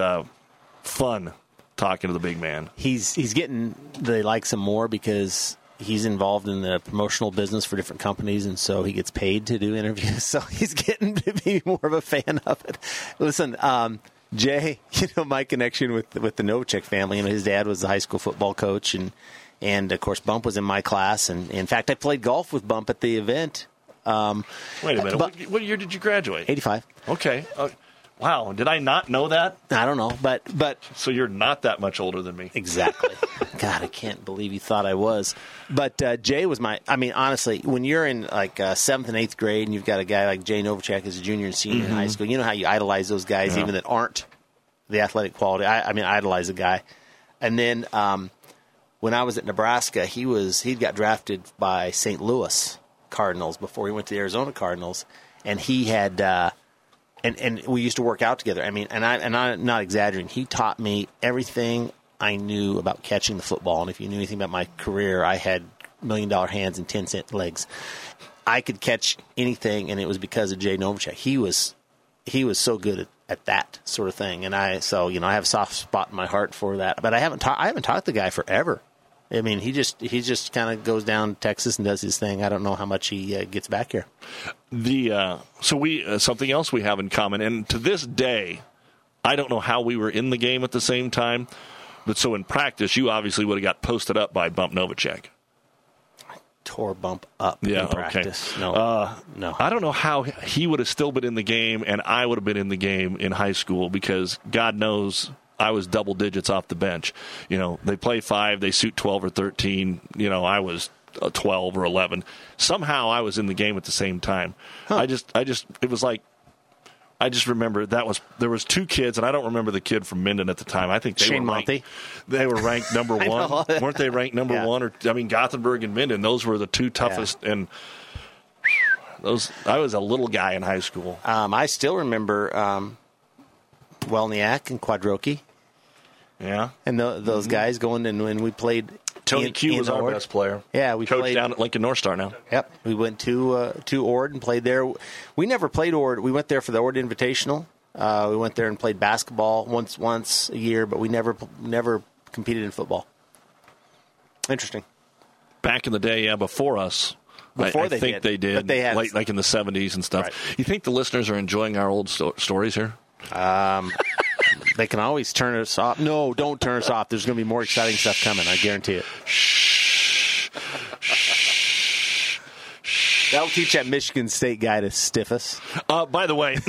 fun talking to the big man. He's getting, they like some more because he's involved in the promotional business for different companies, and so he gets paid to do interviews. So he's getting to be more of a fan of it. Listen, Jay, my connection with the Novacek family, his dad was the high school football coach, and of course Bump was in my class, and in fact I played golf with Bump at the event. Wait a minute, what year did you graduate? 85. Okay. Wow, did I not know that? I don't know, but so you're not that much older than me. Exactly. God, I can't believe you thought I was. But Jay was honestly, when you're in like 7th and 8th grade and you've got a guy like Jay Novacek as a junior and senior in high school, you know how you idolize those guys even that aren't the athletic quality. I idolize a guy. And then when I was at Nebraska, he'd got drafted by St. Louis Cardinals before he went to the Arizona Cardinals, and he had and we used to work out together. And I'm not exaggerating. He taught me everything I knew about catching the football. And if you knew anything about my career, I had $1 million hands and 10-cent legs. I could catch anything, and it was because of Jay Novacek. He was so good at that sort of thing. And I have a soft spot in my heart for that. But I haven't talked to the guy forever. He just kind of goes down to Texas and does his thing. I don't know how much he gets back here. Something else we have in common, and to this day, I don't know how we were in the game at the same time. But so in practice, you obviously would have got posted up by Bump Novacek. I tore Bump up in practice. Okay. No. I don't know how he would have still been in the game, and I would have been in the game in high school because God knows I was double digits off the bench. They play 5, they shoot 12 or 13. I was 12 or 11. Somehow I was in the game at the same time. Huh. It was like, I just remember there was 2 kids, and I don't remember the kid from Minden at the time. I think they were ranked number 1. Weren't they ranked number 1? Gothenburg and Minden, those were the 2 toughest. Yeah. And I was a little guy in high school. I still remember Welniak and Quadroki. Yeah. And those guys going in when we played. Tony Q was our best player. Yeah, we coached down at Lincoln North Star now. Yep. We went to Ord and played there. We never played Ord. We went there for the Ord Invitational. We went there and played basketball once a year, but we never competed in football. Interesting. Back in the day, before us. I think they did. But they had like in the 70s and stuff. Right. You think the listeners are enjoying our old stories here? They can always turn us off. No, don't turn us off. There's going to be more exciting stuff coming. I guarantee it. That'll teach that Michigan State guy to stiff us. By the way,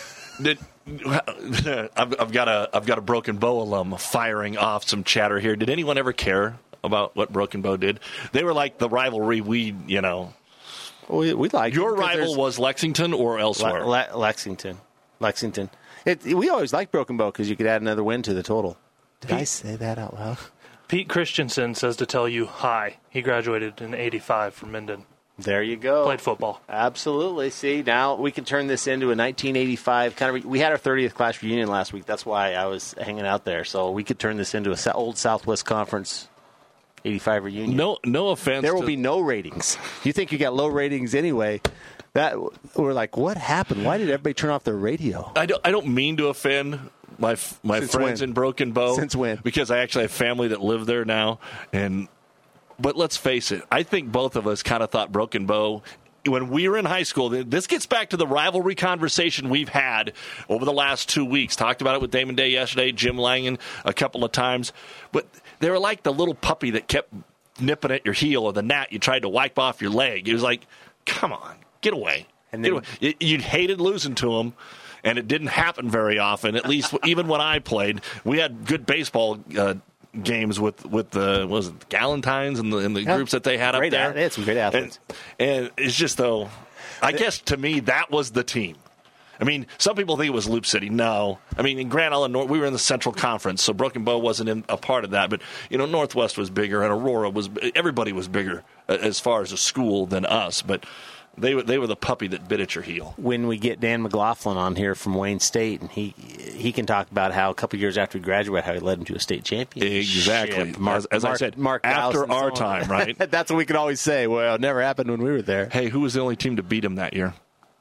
I've got a Broken Bow alum firing off some chatter here. Did anyone ever care about what Broken Bow did? They were like the rivalry we like. Your rival was Lexington or elsewhere? Lexington. We always liked Broken Bow because you could add another win to the total. Did I say that out loud? Pete Christensen says to tell you hi. He graduated in 85 from Minden. There you go. Played football. Absolutely. See, now we can turn this into a 1985 we had our 30th class reunion last week. That's why I was hanging out there. So we could turn this into a old Southwest Conference 85 reunion. No offense. There will be no ratings. You think you got low ratings anyway. That we're like, what happened? Why did everybody turn off their radio? I don't mean to offend my friends in Broken Bow. Since when? Because I actually have family that live there now. But let's face it, I think both of us kind of thought Broken Bow, when we were in high school, this gets back to the rivalry conversation we've had over the last 2 weeks. Talked about it with Damon Day yesterday, Jim Langen a couple of times. But they were like the little puppy that kept nipping at your heel or the gnat you tried to wipe off your leg. It was like, come on, get away. And then, you'd hated losing to them, and it didn't happen very often. At least even when I played, we had good baseball games with the Galentines and the groups that they had up there. They had some great athletes. And it's just, though, I guess to me that was the team. I mean, some people think it was Loop City. No. I mean, in Grand Island North, we were in the Central Conference, so Broken Bow wasn't a part of that. But, Northwest was bigger, and Aurora everybody was bigger as far as a school than us. But they were the puppy that bit at your heel. When we get Dan McLaughlin on here from Wayne State, and he can talk about how a couple years after he graduated, how he led him to a state championship. Exactly. As I said, after our time, right? That's what we could always say. Well, it never happened when we were there. Hey, who was the only team to beat him that year?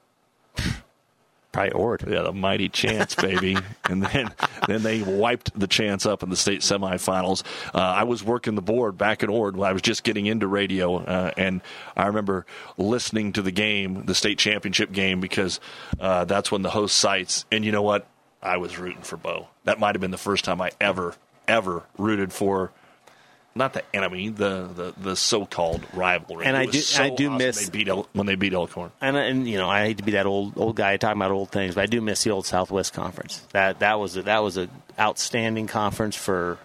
Probably Ord. Yeah, the mighty Chance, baby. And then they wiped the Chance up in the state semifinals. I was working the board back at Ord when I was just getting into radio, and I remember listening to the game, the state championship game, because that's when the host sites. And you know what? I was rooting for Bo. That might have been the first time I ever rooted for, not the enemy, the so-called rivalry. And I do awesome miss when they beat Elkhorn. And I hate to be that old guy talking about old things, but I do miss the old Southwest Conference. That was an outstanding conference for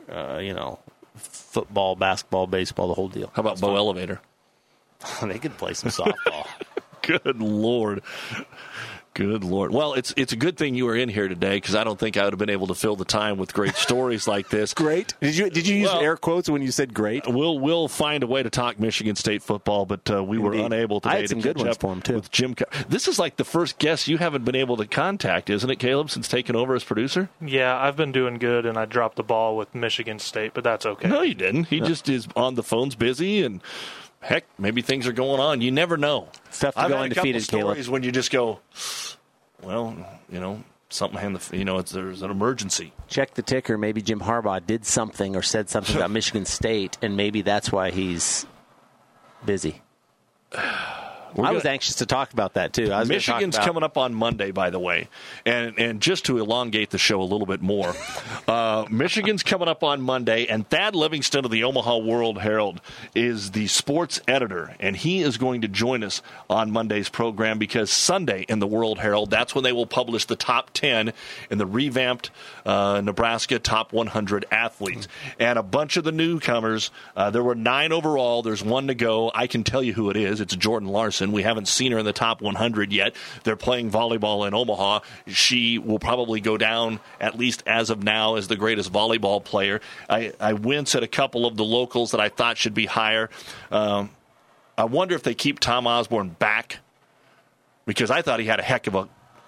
football, basketball, baseball, the whole deal. How about Bo Elevator? They could play some softball. Good Lord. Good Lord. Well, it's a good thing you were in here today, because I don't think I would have been able to fill the time with great stories like this. Great? Did you use air quotes when you said great? We'll find a way to talk Michigan State football, but we were unable today. I had some good ones for him, too. With Jim. This is like the first guest you haven't been able to contact, isn't it, Caleb, since taking over as producer? Yeah, I've been doing good, and I dropped the ball with Michigan State, but that's okay. No, you didn't. He just is on the phones busy, and heck, maybe things are going on. You never know. It's tough to go undefeated, Caleb. Stories when you just go, well, something, there's an emergency. Check the ticker. Maybe Jim Harbaugh did something or said something about Michigan State, and maybe that's why he's busy. I was anxious to talk about that, too. Michigan's coming up on Monday, by the way. And just to elongate the show a little bit more, Michigan's coming up on Monday, and Thad Livingston of the Omaha World-Herald is the sports editor, and he is going to join us on Monday's program, because Sunday in the World-Herald, that's when they will publish the top 10 in the revamped Nebraska Top 100 athletes. And a bunch of the newcomers, there were 9 overall. There's 1 to go. I can tell you who it is. It's Jordan Larson. We haven't seen her in the top 100 yet. They're playing volleyball in Omaha. She will probably go down, at least as of now, as the greatest volleyball player. I wince at a couple of the locals that I thought should be higher. I wonder if they keep Tom Osborne back, because I thought he had a heck of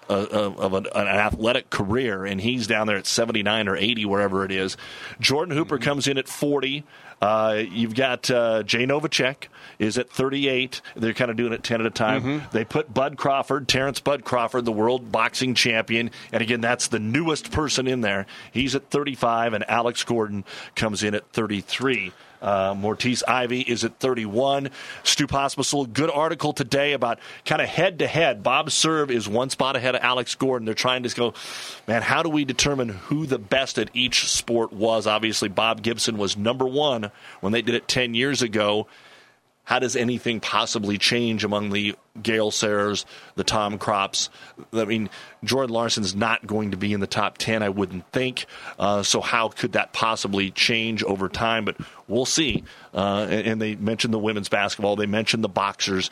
an athletic career, and he's down there at 79 or 80, wherever it is. Jordan Hooper comes in at 40. You've got Jay Novacek is at 38. They're kind of doing it 10 at a time. They put Terrence Bud Crawford, the world boxing champion, and again, that's the newest person in there. He's at 35, and Alex Gordon comes in at 33. Mortice Ivy is at 31. Stu Pospisil, good article today about kind of head-to-head. Bob Serve is 1 spot ahead of Alex Gordon. They're trying to go, man, how do we determine who the best at each sport was? Obviously, Bob Gibson was number 1 when they did it 10 years ago. How does anything possibly change among the Gale Sayers, the Tom Crops? I mean, Jordan Larson's not going to be in the top 10, I wouldn't think. So how could that possibly change over time? But we'll see. And they mentioned the women's basketball. They mentioned the boxers.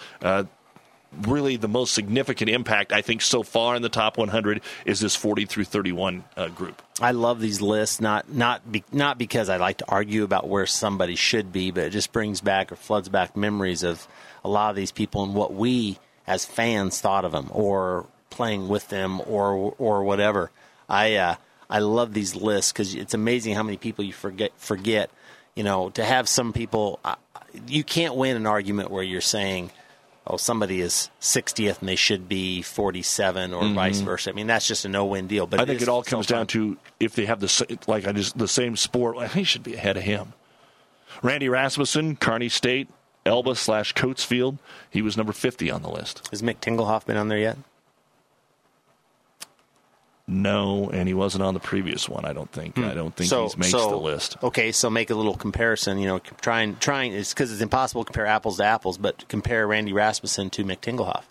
Really, the most significant impact, I think, so far in the top 100 is this 40 through 31 group. I love these lists, not because I like to argue about where somebody should be, but it just brings back or floods back memories of a lot of these people and what we as fans thought of them, or playing with them, or whatever. I love these lists because it's amazing how many people you forget. To have some people, you can't win an argument where you're saying, oh, somebody is 60th and they should be 47, or vice versa. I mean, that's just a no-win deal. But I think it all comes down to if they have the same sport, well, he should be ahead of him. Randy Rasmussen, Kearney State, Elba/Coatesville. He was number 50 on the list. Has Mick Tingelhoff been on there yet? No, and he wasn't on the previous one, I don't think. I don't think he makes the list. Okay, so make a little comparison. Trying it's because it's impossible to compare apples to apples, but compare Randy Rasmussen to Mick Tingelhoff.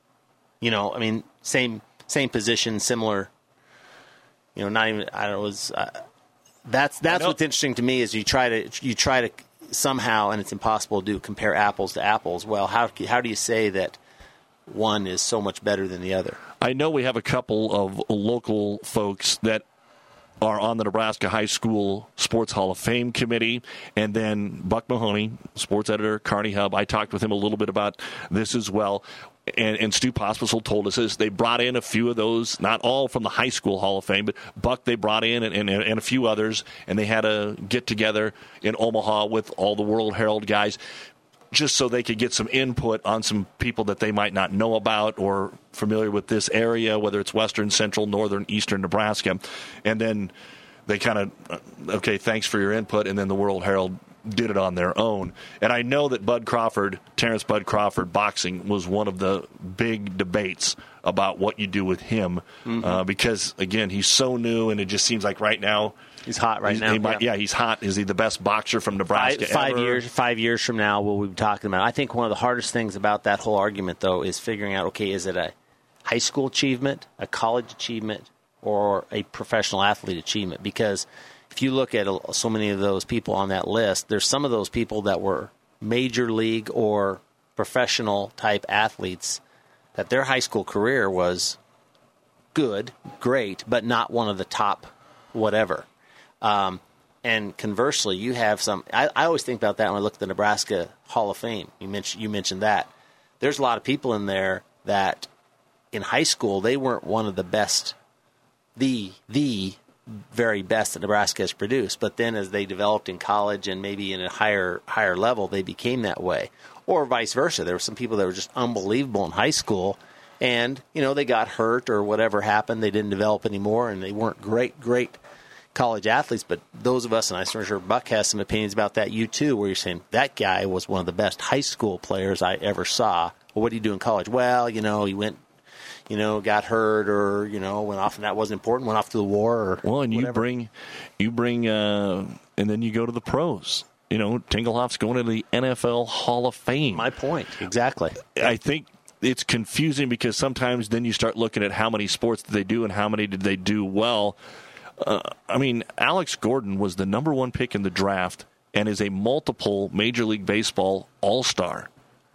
Same position, similar. Not even. I don't know. That's what's interesting to me is you try to somehow, and it's impossible to compare apples to apples. Well, how do you say that one is so much better than the other? I know we have a couple of local folks that are on the Nebraska High School Sports Hall of Fame committee, and then Buck Mahoney, sports editor, Kearney Hub. I talked with him a little bit about this as well. And Stu Pospisil told us this. They brought in a few of those, not all from the High School Hall of Fame, but Buck they brought in and a few others, and they had a get-together in Omaha with all the World Herald guys just so they could get some input on some people that they might not know about or familiar with this area, whether it's western, central, northern, eastern Nebraska. And then they kind of, okay, thanks for your input, and then the World Herald did it on their own. And I know that Terrence Bud Crawford boxing was one of the big debates about what you do with him because, again, he's so new, and it just seems like right now he's hot now. He's hot. Is he the best boxer from Nebraska ever? 5 years from now, we'll be talking about it. I think one of the hardest things about that whole argument, though, is figuring out, okay, is it a high school achievement, a college achievement, or a professional athlete achievement? Because if you look at so many of those people on that list, there's some of those people that were major league or professional type athletes that their high school career was good, great, but not one of the top whatever. And conversely, you have some. I always think about that when I look at the Nebraska Hall of Fame. You mentioned that. There's a lot of people in there that in high school they weren't one of the best, the very best that Nebraska has produced. But then as they developed in college and maybe in a higher level, they became that way. Or vice versa. There were some people that were just unbelievable in high school, and they got hurt or whatever happened. They didn't develop anymore, and they weren't great college athletes. But those of us, and I'm sure Buck has some opinions about that, you too, where you're saying that guy was one of the best high school players I ever saw. Well, what did he do in college? Well, he went, got hurt or, went off, and that wasn't important, went off to the war or and whatever. you bring, and then you go to the pros. Tingelhoff's going to the NFL Hall of Fame. My point, exactly. I think it's confusing because sometimes then you start looking at how many sports did they do and how many did they do well. Alex Gordon was the number one pick in the draft and is a multiple Major League Baseball All-Star.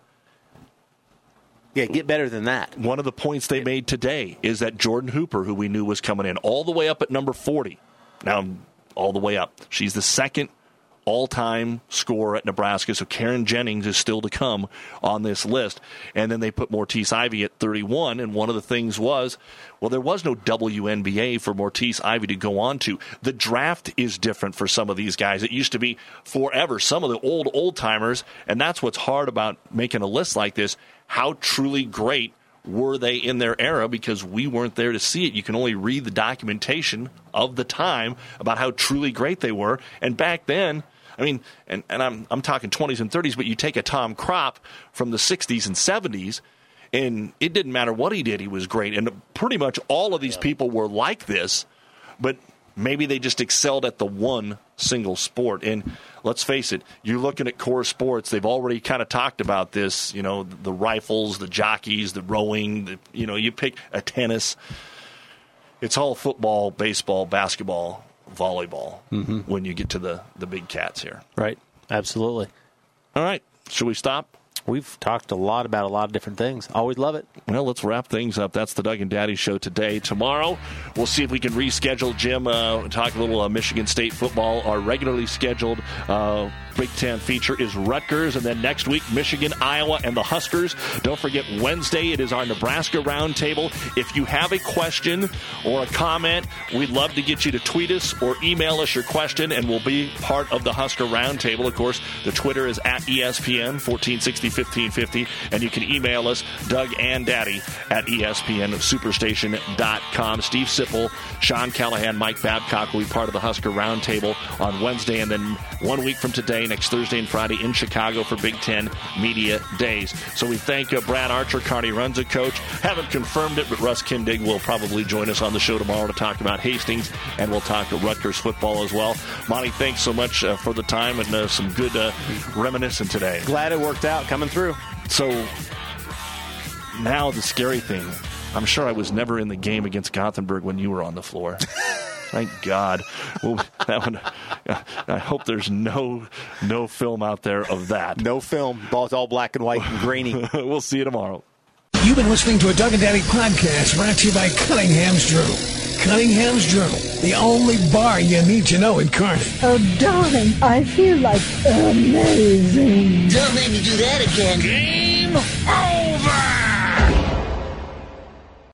Yeah, get better than that. One of the points they made today is that Jordan Hooper, who we knew was coming in, all the way up at number 40. Now, all the way up. She's the second all-time scorer at Nebraska, so Karen Jennings is still to come on this list. And then they put Mortice Ivy at 31, and one of the things was, there was no WNBA for Mortice Ivy to go on to. The draft is different for some of these guys. It used to be forever. Some of the old-timers, and that's what's hard about making a list like this, how truly great were they in their era, because we weren't there to see it. You can only read the documentation of the time about how truly great they were. And back then, and I'm talking 20s and 30s, but you take a Tom Kropp from the 60s and 70s, and it didn't matter what he did, he was great. And pretty much all of these people were like this, but maybe they just excelled at the one single sport. And let's face it, you're looking at core sports, they've already kind of talked about this, the rifles, the jockeys, the rowing, you pick a tennis. It's all football, baseball, basketball, volleyball when you get to the big cats here. Right. Absolutely. All right. Should we stop? We've talked a lot about a lot of different things. Always love it. Well, let's wrap things up. That's the Doug and Daddy Show today. Tomorrow, we'll see if we can reschedule, Jim, talk a little Michigan State football. Our regularly scheduled Big Ten feature is Rutgers, and then next week, Michigan, Iowa, and the Huskers. Don't forget, Wednesday, it is our Nebraska Roundtable. If you have a question or a comment, we'd love to get you to tweet us or email us your question, and we'll be part of the Husker Roundtable. Of course, the Twitter is at ESPN 1460-1550, and you can email us, Doug and Daddy, at ESPNSuperstation.com. Steve Sipple, Sean Callahan, Mike Babcock will be part of the Husker Roundtable on Wednesday, and then 1 week from today, next Thursday and Friday in Chicago for Big Ten Media Days. So we thank Brad Archer, Kearney Runza coach. Haven't confirmed it, but Russ Kindig will probably join us on the show tomorrow to talk about Hastings, and we'll talk Rutgers football as well. Monty, thanks so much for the time and some good reminiscing today. Glad it worked out coming through. So now the scary thing, I'm sure I was never in the game against Gothenburg when you were on the floor. Thank God. Well, that one, I hope there's no film out there of that. No film. Ball's all black and white and grainy. We'll see you tomorrow. You've been listening to a Doug and Daddy podcast brought to you by Cunningham's Journal. Cunningham's Journal, the only bar you need to know in Kearney. Oh, darling, I feel like amazing. Don't make me do that again. Game over!